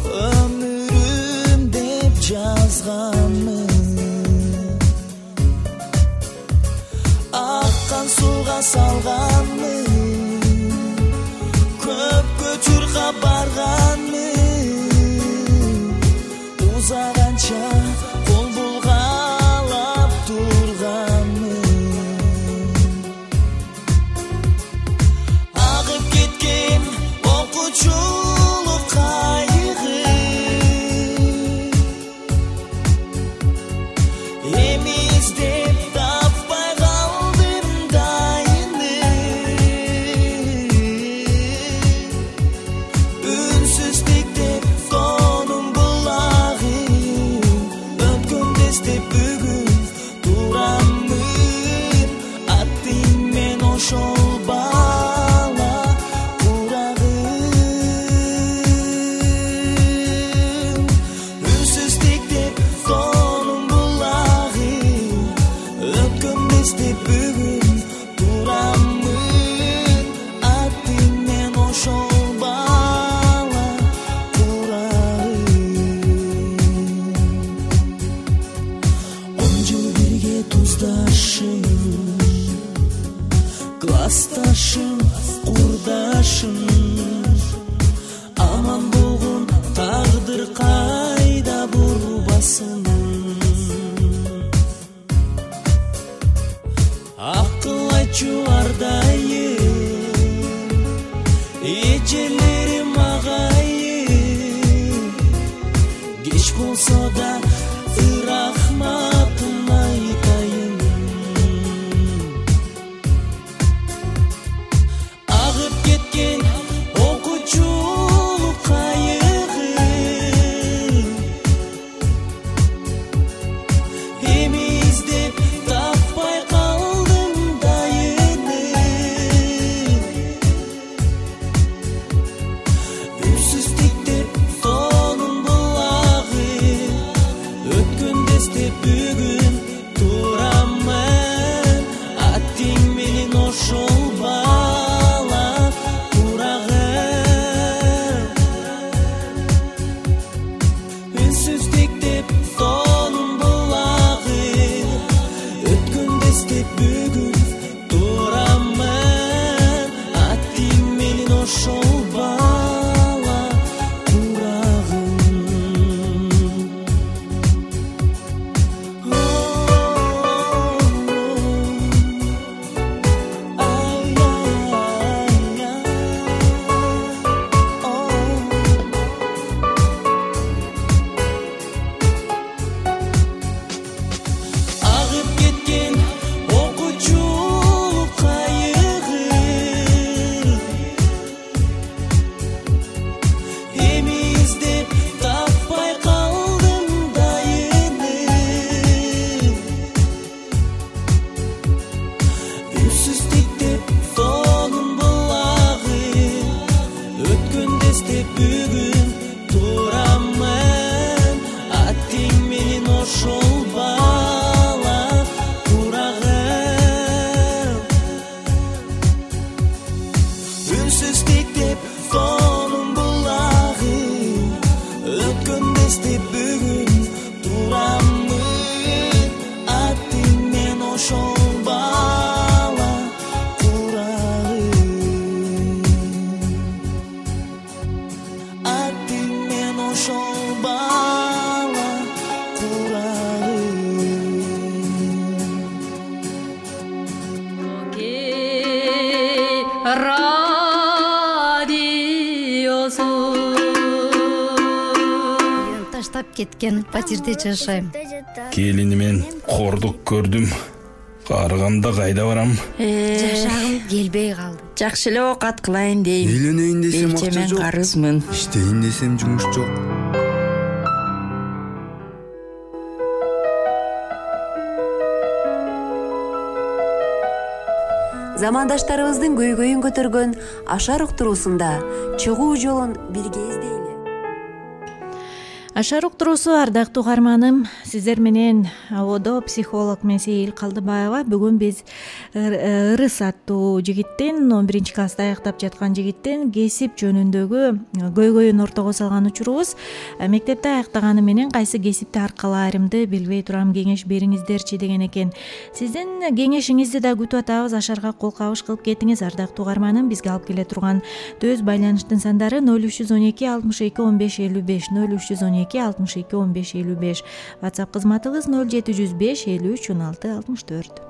жазганмын, аккан сууга салганмын, көпкө чурка барганмын. Узаганча кол булгалап турганмын. Агып кеткен окуучулук кайгы, издеп таппай калдым дайыны. Үнсүздүктеп тоонун булагы, өткөндө эстеп бүгүн турамын. Аттиң мен ошол бала курагы. Үнсүздүктеп тоонун булагы, өткөндө эстеп бүгүн турамын. Аттиң мен ошол бала курагы. 10 жыл бирге туздашым, классташым, курдашым. Аман болгон тагдыр кайда бурбасын. Акыл айтчу ардайым, эжелерим агайым. Кеч болсо да рахматын айтайын. Агып кеткен окуучулук кайгы, эми издеп таппай калдым дайыны. Үнсүздүктеп тоонун булагы, издеп бүгүн турамын аттиңмен ошол бала курагын аттиңмен ошол бала курагын радиосу таштап кеткен патирде жашайм. Келинимен кордук көрдүм. Карыганда кайда барам? Жашагым келбей калды. Жакшы эле оокат кылайын дейм. Үйлөнөйүн десем акча Мен жок. карызмын. Иштейин десем жумуш жок. Замандаштарыбыздын көйгөйүн көтөргөн Ашар уктуруусунда чыгуу жолун бирге издейли. Ашар уктуруусу ардактуу угарманым, сиздер менен абодо психолог Месейил Калдыбаева. Бүгүн биз Ырыс аттуу жигиттин 11-класста аяктап жаткан жигиттин кесип жөнүндөгү көйгөйүн ортого салган учурубуз. Мектепте аяктаганы менен кайсы кесипти аркалаарымды билбей турам, кеңеш бериңиздерчи деген экен. Сиздин кеңешиңизди да күтүп атабыз. Ашарга кол кабыш кылып кетиңиз ардактуу угарманым. Бизге алып келе турган дөз байланыштын сандары 0312 62 15 55 0312 62 15 55. WhatsApp кызматыбыз 0705 53 16 64.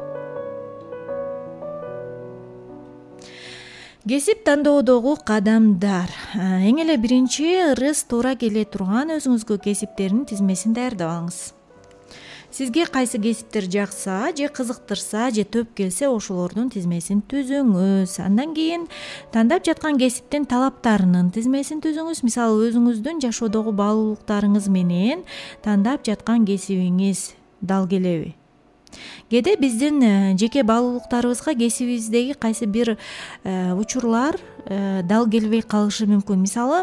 Кесип тандоодогу кадамдар. Эң эле биринчи ырыс туура келе турган өзүңүзгө кесиптердин тизмесин даярдап алыңыз. Сизге кайсы кесиптер жакса же кызыктырса же төп келсе ошолордун тизмесин түзүңүз. Андан кийин тандап жаткан кесиптин талаптарынын тизмесин түзүңүз. Мисалы өзүңүздүн жашоодогу баалуулуктарыңыз менен тандап жаткан кесибиңиз дал келеби? Кээде биздин жеке баалуулуктарыбызга кесибибиздеги кайсы бир учурлар дал келбей калышы мүмкүн.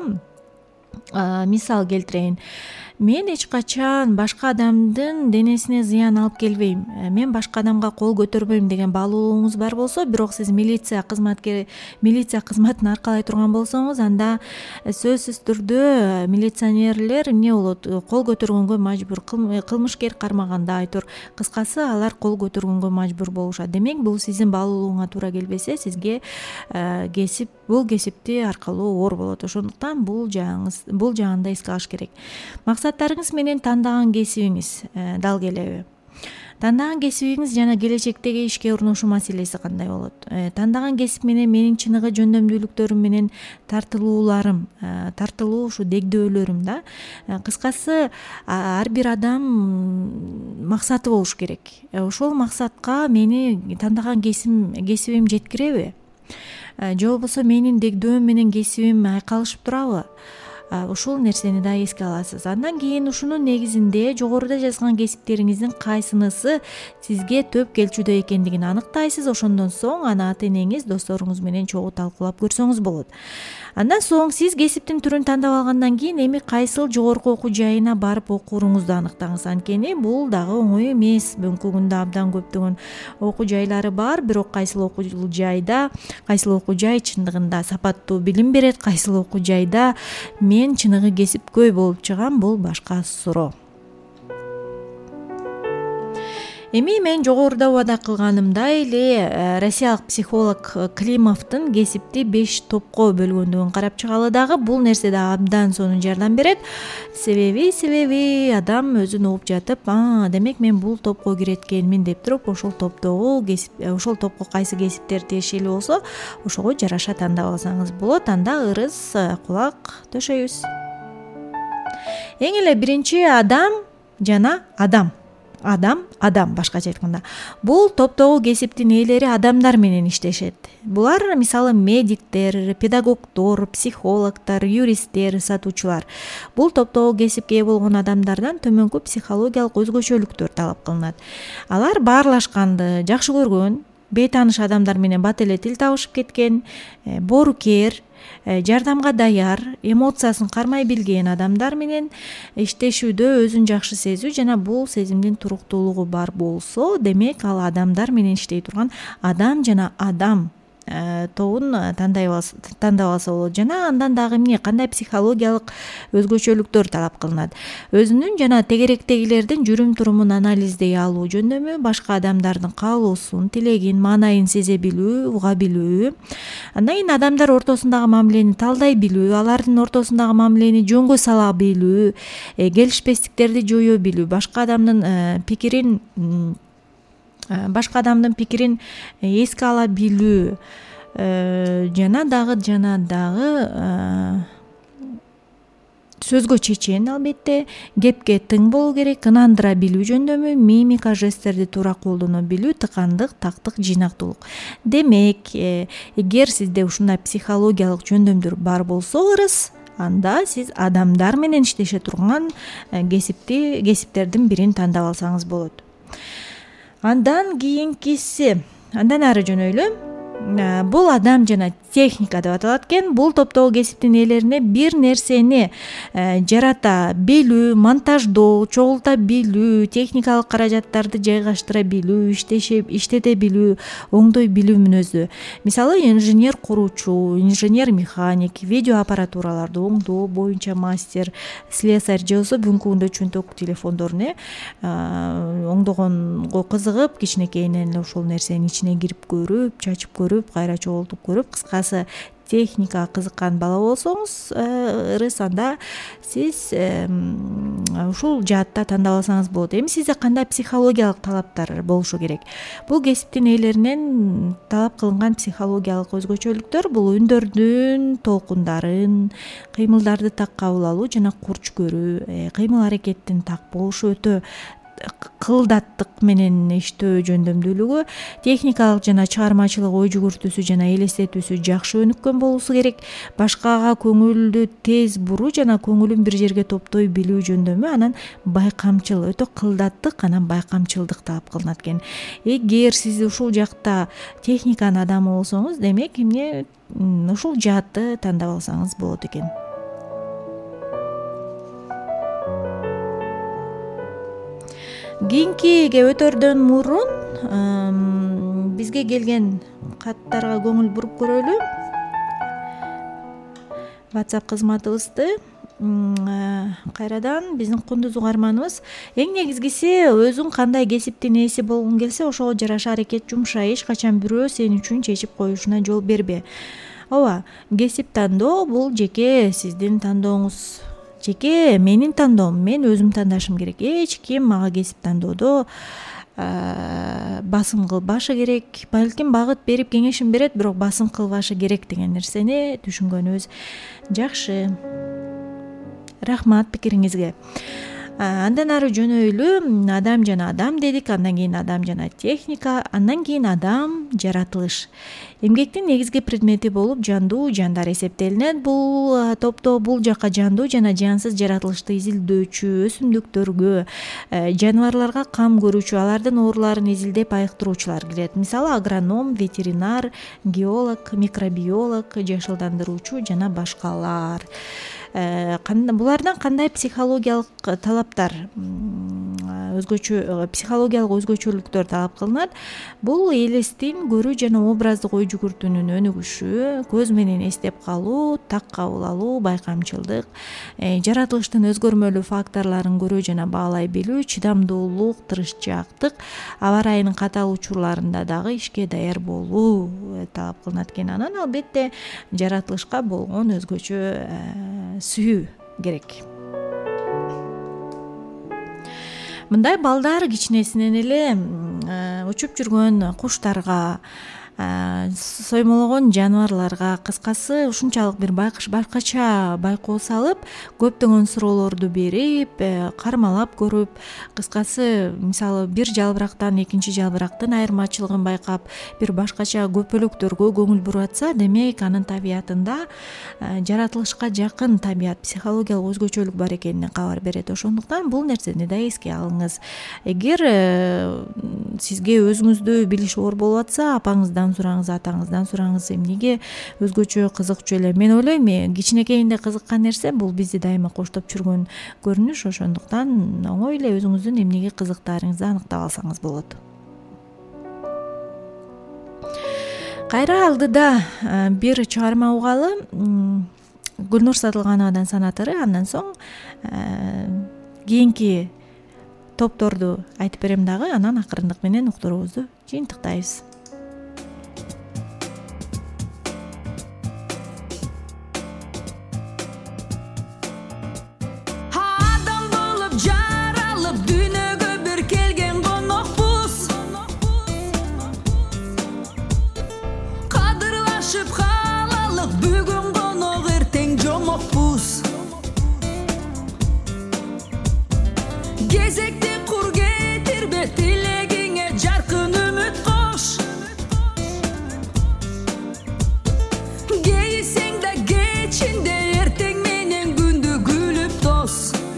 Мисал келтирейин. Мен эч качан башка адамдын денесине зыян алып келбейм. Мен башка адамга кол көтөрбөйм деген баалуулугуңуз бар болсо, бирок сиз милиция кызматын аркалай турган болсоңуз, анда сөзсүз түрдө милиционерлер эмне болот? Кол көтөргөнгө мажбур, кылмышкер кармаганда айтор. Кыскасы, алар кол көтөргөнгө мажбур болушат. Демек, бул сиздин баалуулугуңа туура келбесе, сизге бул кесипти аркалоо оор болот. Ошондуктан бул жагында эске алыш керек. Максаттарыңыз менен тандаган кесибиңиз дал келеби? Тандаган кесибиңиз жана келечектеги ишке урнушу маселеси кандай болот? Тандаган кесип менен менин чыныгы жөндөмдүүлүктөрүм менен тартылуу ушу дегдөөлөрүм да. Кыскасы, ар бир адам максаты болуш керек. Ошол максатка мени тандаган кесибим жеткиреби? Же болбосо менин дегдөөм менен кесибим айкалышып турабы? Ушул нерсени да эске аласыз. Андан кийин ушунун негизинде жогоруда жазган кесиптериңиздин кайсынысы сизге төп келчүдө экендигин аныктайсыз. Ошондон соң аны ата-энеңиз, досторуңуз менен чогуу талкуулап көрсөңүз болот. Андан соң сиз кесиптин түрүн тандап алгандан кийин эми кайсыл жогорку окуу жайына барып окууруңузду аныктаңыз. Анткени бул дагы оңой эмес. Бүгүнкү күндө абдан көптөгөн окуу жайлары бар, бирок кайсыл окуу жай чындыгында сапаттуу билим берет, кайсыл окуу жайда мен чыныгы кесипкөй болуп чыгам, бул башка суроо. Эми мен жогоруда убада кылганымдай эле россиялык психолог Климовдун кесипти 5 топко бөлгөндүгүн карап чыгалы дагы. Бул нерсе да абдан сонун жардам берет. Себеби адам өзүн угуп жатып, демек мен бул топко кирет экенмин деп туруп, ошол топко кайсы кесиптер тиешелүү болсо, ошого жараша тандап алсаңыз болот. Анда ырыс кулак төшөйбүз. Эң эле биринчи адам жана адам башкача айтканда. Бул топтогу кесиптин ээлери адамдар менен иштешет. Булар мисалы медиктер, педагогдор, психологдор, юристтер, сатуучулар. Бул топтогу кесипке ээ болгон адамдардан төмөнкү психологиялык өзгөчөлүктөр талап кылынат. Алар баарлашканды жакшы көргөн, бейтааныш адамдар менен бат эле тил табышып кеткен, боорукер, жардамга даяр, эмоциясын кармай билген адамдар менен иштешүүдө өзүн жакшы сезүү жана бул сезимдин туруктуулугу бар болсо, демек ал адамдар менен иштей турган адам жана адам тобун тандап алса болот. Жана андан дагы эмне, кандай психологиялык өзгөчөлүктөр талап кылынат? Өзүнүн жана тегеректегилердин жүрүм турумун анализдей алуу жөндөмү, башка адамдардын каалоосун, тилегин, маанайын сезе билүү, уга билүү. Андан кийин адамдар ортосундагы мамилени талдай билүү, алардын ортосундагы мамилени жөнгө сала билүү, келишпестиктерди жое билүү, башка адамдын пикирин эске ала билүү, жана дагы сөзгө чечен, албетте, кепке тың болуу керек, ынандыра билүү жөндөмү, мимика, жесттерди туура колдоно билүү, тыкандык, тактык, жыйнактуулук. Демек, эгер сизде ушундай психологиялык жөндөмдөр бар болсо ырыс, анда сиз адамдар менен иштеше турган кесиптердин бирин тандап алсаңыз болот. Андан ары жөнөйлү. Бул адам жана техника деп аталат экен. Бул топтогу кесиптин ээлерине бир нерсени жарата билүү, монтаждоо, чогулта билүү, техникалык каражаттарды жайгаштыра билүү, иштете билүү, оңдой билүү мүнөздүү. Мисалы, инженер куруучу, инженер механик, видео аппаратураларды оңдоо боюнча мастер, слесарь же болбосо бүгүнкү күндө чөнтөк телефондорун оңдогонго кызыгып, кичинекейинен эле ошол нерсенин ичине кирип көрүп, чачып көрүп, кайра чогултуп көрүп, кыскасы техникага кызыккан бала болсоңуз, ырыс, анда сиз ушул жаатта тандап алсаңыз болот. Эми сизде кандай психологиялык талаптар болушу керек? Бул кесиптин ээлеринен талап кылынган психологиялык өзгөчөлүктөр бул үндөрдүн толкундарын, кыймылдарды так кабыл алуу жана курч көрүү, кыймыл аракеттин так болушу, өтө кылдаттык менен иштөө жөндөмдүүлүгү, техникалык жана чыгармачылык ой жүгүртүүсү жана элестетүүсү жакшы өнүккөн болуусу керек. Башкага көңүлдү тез буруу жана көңүлүн бир жерге топтой билүү жөндөмү, анан байкамчыл, өтө кылдаттык, анан байкамчылдык талап кылынат экен. Эгер сиз ушул жакта техниканын адамы болсоңуз, демек эмне ушул жаатты тандап алсаңыз болот экен. Кийинки өтөрдөн мурун бизге келген каттарга көңүл буруп көрөлү. WhatsApp кызматыбызды кайрадан биздин кундуз угарманыбыз эң негизгиси өзүң кандай кесиптин ээси болгуң келсе ошого жараша аракет жумша, эч качан бирөө сен үчүн чечип коюшуна жол бербе. Ооба, кесип тандоо бул жеке сиздин тандооңуз. Жеке менин тандоом, мен өзүм тандашым керек. Эч ким мага кесип тандоодо басым кылбашы керек. Балким багыт берип кеңешин берет, бирок басым кылбашы керек деген нерсени түшүнгөнүбүз жакшы. Рахмат пикириңизге. Андан ары жөнөйлү. Адам жана адам дедик, андан кийин адам жана техника, андан кийин адам жаратылыш. Эмгектин негизги предмети болуп жандуу жандар эсептелинет. Бул топто бул жака жандуу жана жансыз жаратылышты изилдөөчү, өсүмдүктөргө, жаныбарларга кам көрүүчү, алардын ооруларын изилдеп айыктыруучулар кирет. Мисалы, агроном, ветеринар, геолог, микробиолог, жашылдандыруучу жана башкалар. Булардан кандай психологиялык талаптар, психологиялык өзгөчөлүктөр талап кылынат? Бул элестин, көрүү жана образдык ой жүгүртүүнүн өнүгүшү, көз менен эстеп калуу, так кабыл алуу, байкамчылдык, жаратылыштын өзгөрмөлүү факторлорун көрүү жана баалай билүү, чыдамдуулук, тырышчаактык, аба ырайынын катал учурларында дагы ишке даяр болуу талап кылынат экен. Анан албетте жаратылышка болгон өзгөчө сүйүү керек. Мындай балдар кичинесинен эле учуп жүргөн куштарга, соймологон жаныбарларга, кыскасы ушунчалык бир башкача байкоо салып, көптөгөн суроолорду берип, кармалап көрүп, кыскасы мисалы бир жалбырактан экинчи жалбырактын айырмачылыгын байкап, бир башкача көпөлөктөргө көңүл буруп атса, демек анын табиятында жаратылышка жакын табият, психологиялык өзгөчөлүк бар экенине кабар берет. Ошондуктан бул нерсени да эске алыңыз. Эгер сизге өзүңүздү билиш оор болуп атса, апаңыздан сураңыз, атаңыздан сураңыз, эмнеге өзгөчө кызыкчу эле. Мен ойлойм, кичинекейинде кызыккан нерсе бул бизди дайыма коштоп жүргөн көрүнүш. Ошондуктан оңой эле өзүңүздүн эмнеге кызыктаарыңызды аныктап алсаңыз болот. Кайра алдыда бир чыгарма угалы. Гүлнур Сатылгановадан санатыры, андан соң кийинки топторду айтып берем дагы, анан акырындык менен уктуруубузду жыйынтыктайбыз. Gezekti kur getirbe tilегиңе жаркын үмүт кош. Кейсең да кечинде эртең менен күндү күлүп тос.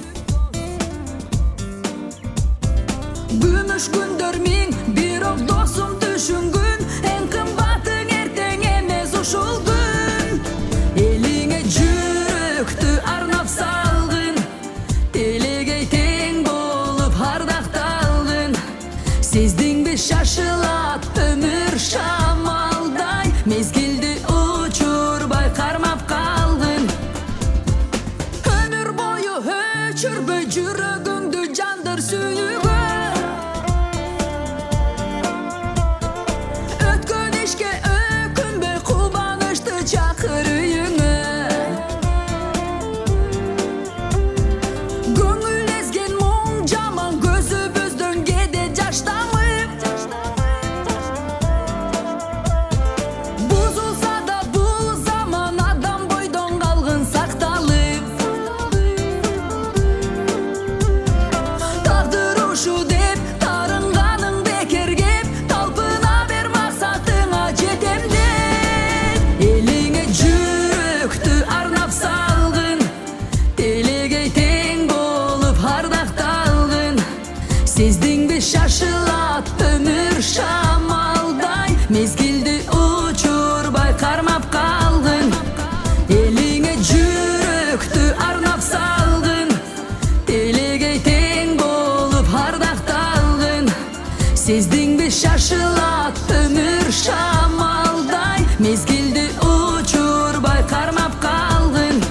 Күмүш күндөр миң бирок досум түшүнгүн, эң кымбатың эртең эмес ушул күн. Элиңе жүрөктү арнап салгын, телегей тең болуп ардакталгын. Сездиңби шашылат өмүр шамалдай, мезгилди учурбай кармап калгын. Өмүр бою өчүрбөй жүрөгүңдү жандыр сүйгөн. Өткөн ишке өкүнбөй кубанычты чакыр үйүңө. Көңүл эзген моң жаман көзүбүздөн кеде жаш тамып. Бузулса да бул заман адам бойдон калгын сакталып. Тагдыр ушу деп тарынганың бекер кеп, талпына бер максатыңа жетем деп. Элиңе жүрөктү арнап салгын, телегей тең болуп ардакталгын. Сездиңби шашылат өмүр шамалдай, мезгилди учурбай кармап калгын. Элиңе жүрөктү арнап салгын, телегей тең болуп ардакталгын. Сездиңби шашылат өмүр шамалдай, мезгилди учурбай кармап калгын.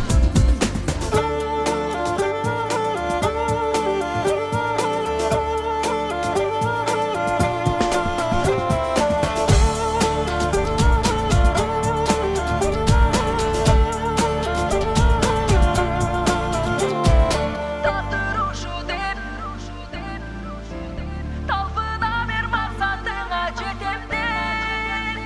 Тагдыр ушу деп, талпына бер максатыңа жетем деп.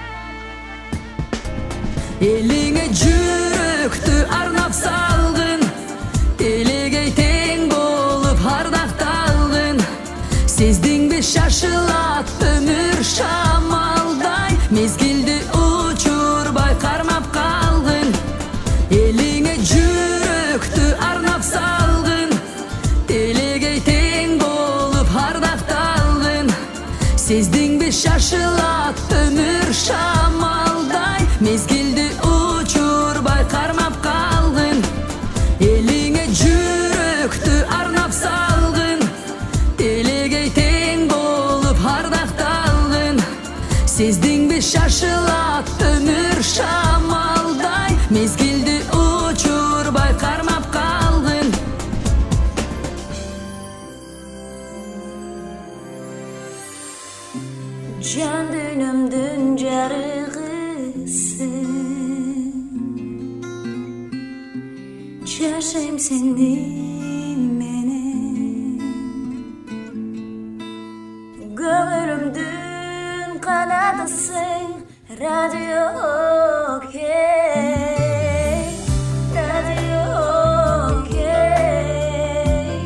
Элиңе жүрөктү арнап салгын, телегей тең болуп ардакталгын. Сездиңби шашылат өмүр шамалдай, мезгилди учурбай кармап калгын. Элиңе жүрөктү арнап салгын, телегей тең болуп ардакталгын. Сездиңби шашылат өмүр шамалдай, мезгилди учурбай кармап калгын. Элиңе жүрөктү арнап салгын, телегей тең болуп ардакталгын. Сездиңби шашылат өмүр шамалдай, мезгилди учурбай кармап калгын. Жан дүйнөмдүн жарыгысың, жашайм сени менен. Көңүлүмдүн канатысың, радио окей, радио окей.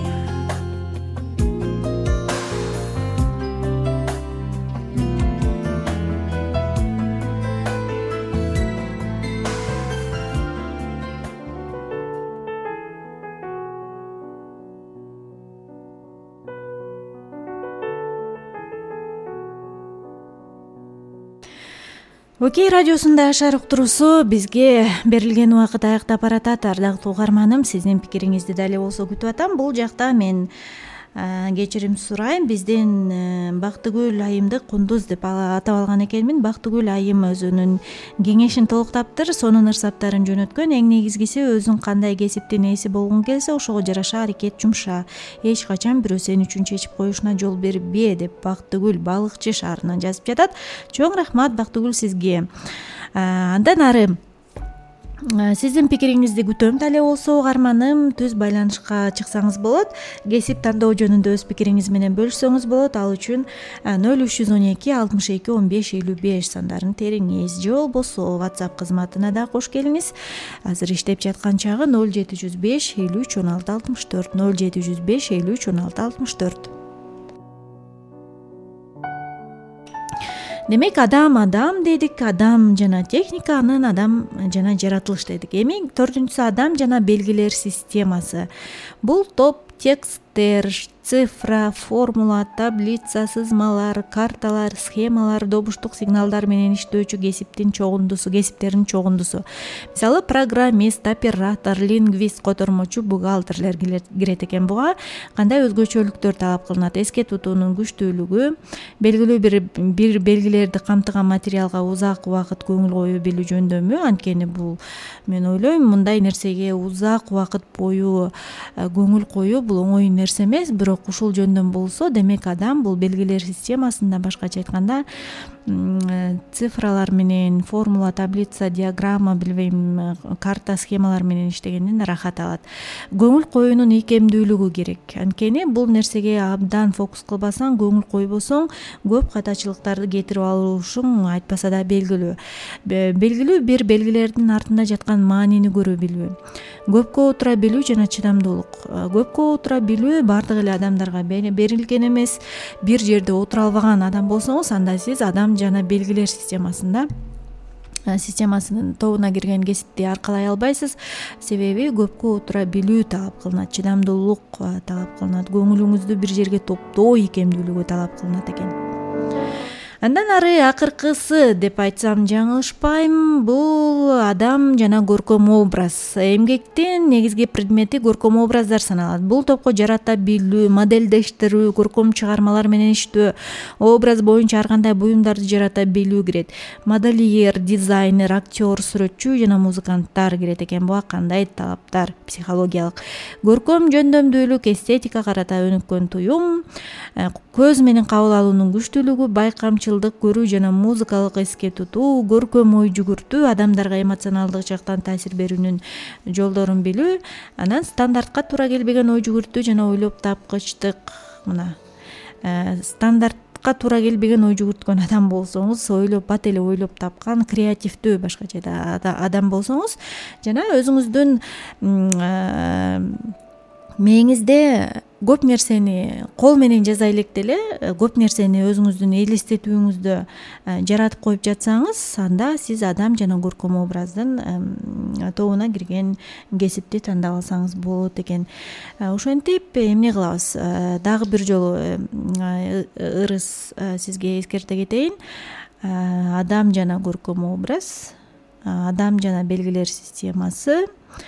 Окей радиосунда Ашар уктуруусу бизге берилген убакыт аяктап баратат. Ардактуу угарманым, сиздин пикириңизди дали болсо күтүп атам. Бул жакта мен кечирим сурайм. Биздин Бактыгүл айымды Кундуз деп атап алган экенмин. Бактыгүл айым өзүнүн кеңешин толуктаптыр, сонун ырсаптарын жөнөткөн. Эң негизгиси өзүң кандай кесиптин ээси болгуң келсе, ошого жараша аракет жумша. Эч качан бирөө сен үчүн чечип коюшуна жол бербе деп Бактыгүл Балыкчы шаарынан жазып жатат. Чоң рахмат Бактыгүл сизге. Андан ары сиздин пикириңизди күтөм. Тале болсо угарманым, түз байланышка чыксаңыз болот. Кесип тандоо жөнүндө өз пикириңиз менен бөлүшсөңүз болот. Ал үчүн 0312 62 15 55 сандарын териңиз, же болбосо WhatsApp кызматына да кош келиңиз. Азыр иштеп жаткан чагы 0705 53 16 64 0705 53 16 64. Демек, адам дедик, адам жана техника, анан адам жана жаратылыш дедик. Эми 4-сү адам жана белгилер системасы. Бул топ тексттер, цифра, формула, таблица, сызмалар, карталар, схемалар, добуштук сигналдар менен иштөөчү кесиптердин чогундусу. Мисалы, программист, оператор, лингвист, котормочу, бухгалтерлер кирет экен буга. Кандай өзгөчөлүктөр талап кылынат? Эске тутуунун күчтүүлүгү, белгилүү бир белгилерди камтыган материалга узак убакыт көңүл кое билүү жөндөмү? Анткени бул, мен ойлойм, мындай нерсеге узак убакыт бою көңүл коюу бул оңой нерсе эмес, бирок ушул жөндөм болсо, демек адам бул белгилер системасында, башкача айтканда, цифралар менен, формула, таблица, диаграмма, билбейм, карта, схемалар менен иштегенден рахат алат. Көңүл коюунун ийкемдүүлүгү керек. Анткени бул нерсеге абдан фокус кылбасаң, көңүл койбосоң, көп катачылыктарды кетирип алышың айтпаса да белгилүү. Белгилүү бир белгилердин артында жаткан маанини көрө билүү. Көпкө отура билүү жана чыдамдуулук. Көпкө отура билүү бардык эле адамдарга берилген эмес. Бир жерде отура албаган адам болсоңуз, анда сиз адам жана белгилер системасынын тобуна кирген кесипти аркалай албайсыз. Себеби көпкө отура билүү талап кылынат, чыдамдуулук талап кылынат, көңүлүңүздү бир жерге топтоо ийкемдүүлүгү талап кылынат экен. Андан ары акыркысы деп айтсам жаңылышпайм, бул адам жана көркөм образ. Эмгектин негизги предмети көркөм образдар саналат. Бул топко жарата билүү, моделдештирүү, көркөм чыгармалар менен иштөө, образ боюнча ар кандай буюмдарды жарата билүү кирет. Модельер, дизайнер, актер, сүрөтчү жана музыканттар кирет экен. Буга кандай талаптар? Психологиялык. Көркөм жөндөмдүүлүк, эстетика карата өнүккөн туюм, көз менен кабыл алуунун күчтүүлүгү, байкамчылык, көрүү жана музыкалык эске тутуу, көркөм ой жүгүртүү, адамдарга эмоционалдык жактан таасир берүүнүн жолдорун билүү, анан стандартка туура келбеген ой жүгүртүү жана ойлоп тапкычтык. Мына стандартка туура келбеген ой жүгүрткөн адам болсоңуз, бат эле ойлоп тапкан, креативдүү башкача адам болсоңуз, жана өзүңүздүн мээңизде көп нерсени кол менен жаза элек деле, көп нерсени өзүңүздүн элестетүүңүздө жаратып коюп жатсаңыз, анда сиз адам жана көркөм образдын тобуна кирген кесипти тандап алсаңыз болот экен. Ошентип эмне кылабыз? Дагы бир жолу ырыс сизге эскерте кетейин. Адам жана көркөм образ, адам жана белгилер системасы,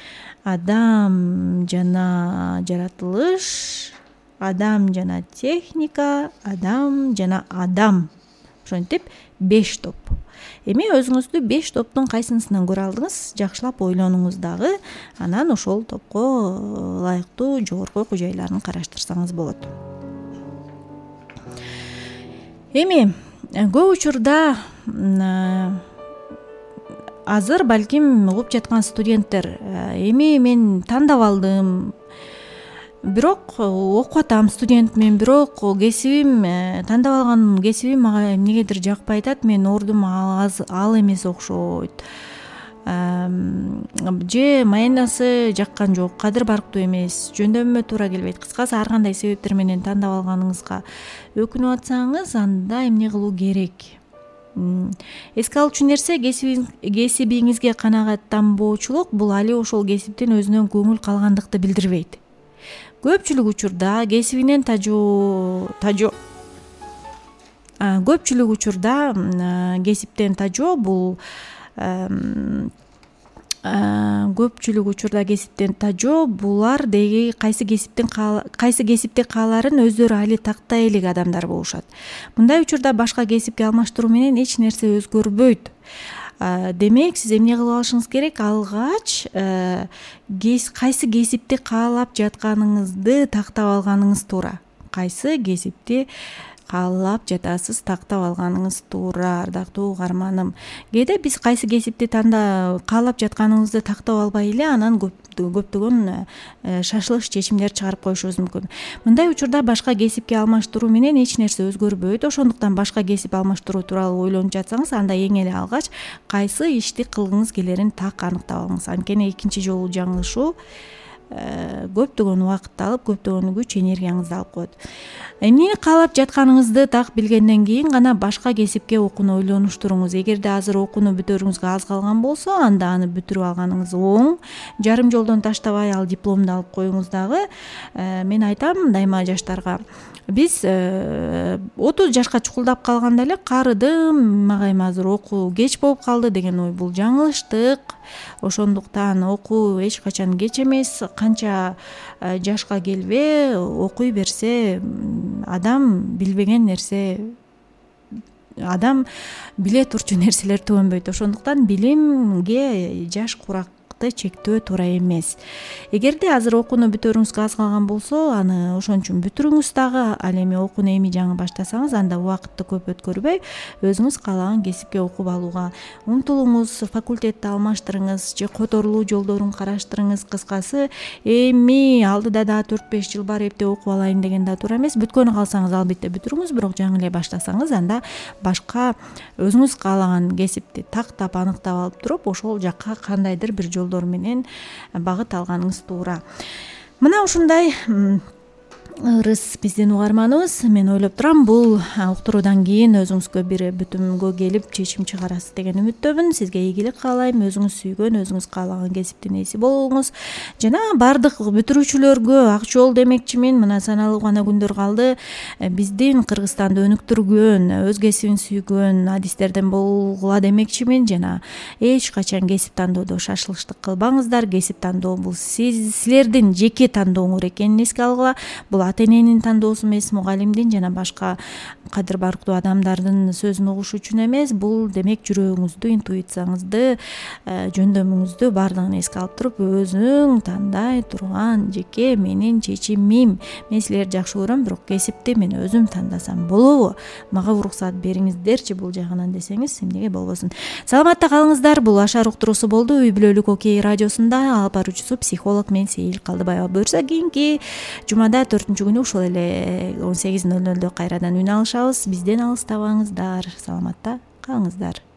адам жана жаратылыш, адам жана техника, адам жана адам. Ошентип 5 топ. Эми өзүңүздү 5 топтун кайсынысынан көрө алдыңыз? Жакшылап ойлонуңуз дагы, анан ошол топко ылайыктуу жогорку окуу жайларын караштырсаңыз болот. Эми көп учурда азыр балким угуп жаткан студенттер, эми мен тандап алдым, бирок окуп атам, студентмин, бирок кесибим, тандап алган кесибим мага эмнегедир жакпай атат, мен ордум ал эмес окшойт, же майнасы жаккан жок, кадыр барктуу эмес, жөндөмүмө туура келбейт. Кыскасы, ар кандай себептер менен тандап алганыңызга өкүнүп атсаңыз, анда эмне кылуу керек? Эске алчу нерсе, кесибиңизге канагаттанбоочулук бул али ошол кесиптин өзүнөн көңүл калгандыкты билдирбейт. Көпчүлүк учурда кесибинен кесиптен тажоо бул көпчүлүк учурда кесиптен тажоо булар деги кайсы кесипти кааларын өздөрү али тактай элек адамдар болушат. Мындай учурда башка кесипке алмаштыруу менен эч нерсе өзгөрбөйт. Демек сиз эмне кылып алышыңыз керек? Алгач кайсы кесипти каалап жатканыңызды тактап алганыңыз туура. Кайсы кесипти каалап жатасыз, тактап алганыңыз туура, ардактуу угарманым. Кээде биз кайсы кесипти каалап жатканыбызды тактап албай эле анан көптөгөн шашылыш чечимдер чыгарып коюшубуз мүмкүн. Мындай учурда башка кесипке алмаштыруу менен эч нерсе өзгөрбөйт. Ошондуктан башка кесип алмаштыруу тууралуу ойлонуп жатсаңыз, анда эң эле алгач кайсы ишти кылгыңыз келерин так аныктап алыңыз. Анткени экинчи жолу жаңылышуу көптөгөн убакытты алып, көптөгөн күч энергияңызды алып коет. Эмнени каалап жатканыңызды так билгенден кийин гана башка кесипке окууну ойлонуштуруңуз. Эгерде азыр окууну бүтөрүңүзгө аз калган болсо, анда аны бүтүрүп алганыңыз оң. Жарым жолдон таштабай ал дипломду алып коюңуз дагы. Мен айтам дайыма жаштарга, биз 30 жашка чукулдап калганда эле карыдым, мага эми азыр окуу кеч болуп калды деген ой, бул жаңылыштык. Ошондуктан окуу эч качан кеч эмес. Канча жашка келбе, окуй берсе адам билбеген нерсе, адам биле турчу нерселер түгөнбөйт. Ошондуктан билимге жаш куракты чектөө туура эмес. Эгерде азыр окууну бүтөрүңүзгө аз калган болсо, аны ошон үчүн бүтүрүңүз дагы. Ал эми окууну эми жаңы баштасаңыз, анда убакытты көп өткөрбөй, өзүңүз каалаган кесипке окуп алууга умтулуңуз, факультетти алмаштырыңыз же которулуу жолдорун караштырыңыз. Кыскасы, эми алдыда да 4-5 жыл бар, эптеп окуп алайын деген да туура эмес. Бүткөнү калсаңыз албетте бүтүрүңүз, бирок жаңы эле баштасаңыз, анда башка өзүңүз каалаган кесипти тактап аныктап алып туруп, ошол жакка кандайдыр бир жолдор менен багыт алганыңыз туура. Мына ушундай ырыс биздин угарманыбыз. Мен ойлоп турам, бул уктуруудан кийин өзүңүзгө бир бүтүмгө келип чечим чыгарасыз деген үмүттөмүн. Сизге ийгилик каалайм. Өзүңүз сүйгөн, өзүңүз каалаган кесиптин ээси болуңуз. Жана бардык бүтүрүүчүлөргө ак жол демекчимин. Мына саналуу гана күндөр калды. Биздин Кыргызстанды өнүктүргөн, өз кесибин сүйгөн адистерден болгула демекчимин. Жана эч качан кесип тандоодо шашылыштык кылбаңыздар. Кесип тандоо бул силердин жеке тандооңур экенин эске алгыла. Бул ата-эненин тандоосу эмес, мугалимдин жана башка кадыр барктуу адамдардын сөзүн угуш үчүн эмес. Бул демек жүрөгүңүздү, интуицияңызды, жөндөмүңүздү баардыгын эске алып туруп, өзүң тандай турган жеке менин чечимим. Мен силерди жакшы көрөм, бирок кесипти мен өзүм тандасам болобу? Мага уруксат бериңиздерчи бул жагынан десеңиз, эмнеге болбосун. Саламатта калыңыздар. Бул Ашар уктуруусу болду. Үй бүлөлүк Окей радиосунда алып баруучусу психолог мен Сейил Калдыбаева. Буюрса кийинки жумада 4-күнү ушул эле 18:00 кайрадан үн алышабыз. Бизден алыстабаңыздар. Саламатта калыңыздар.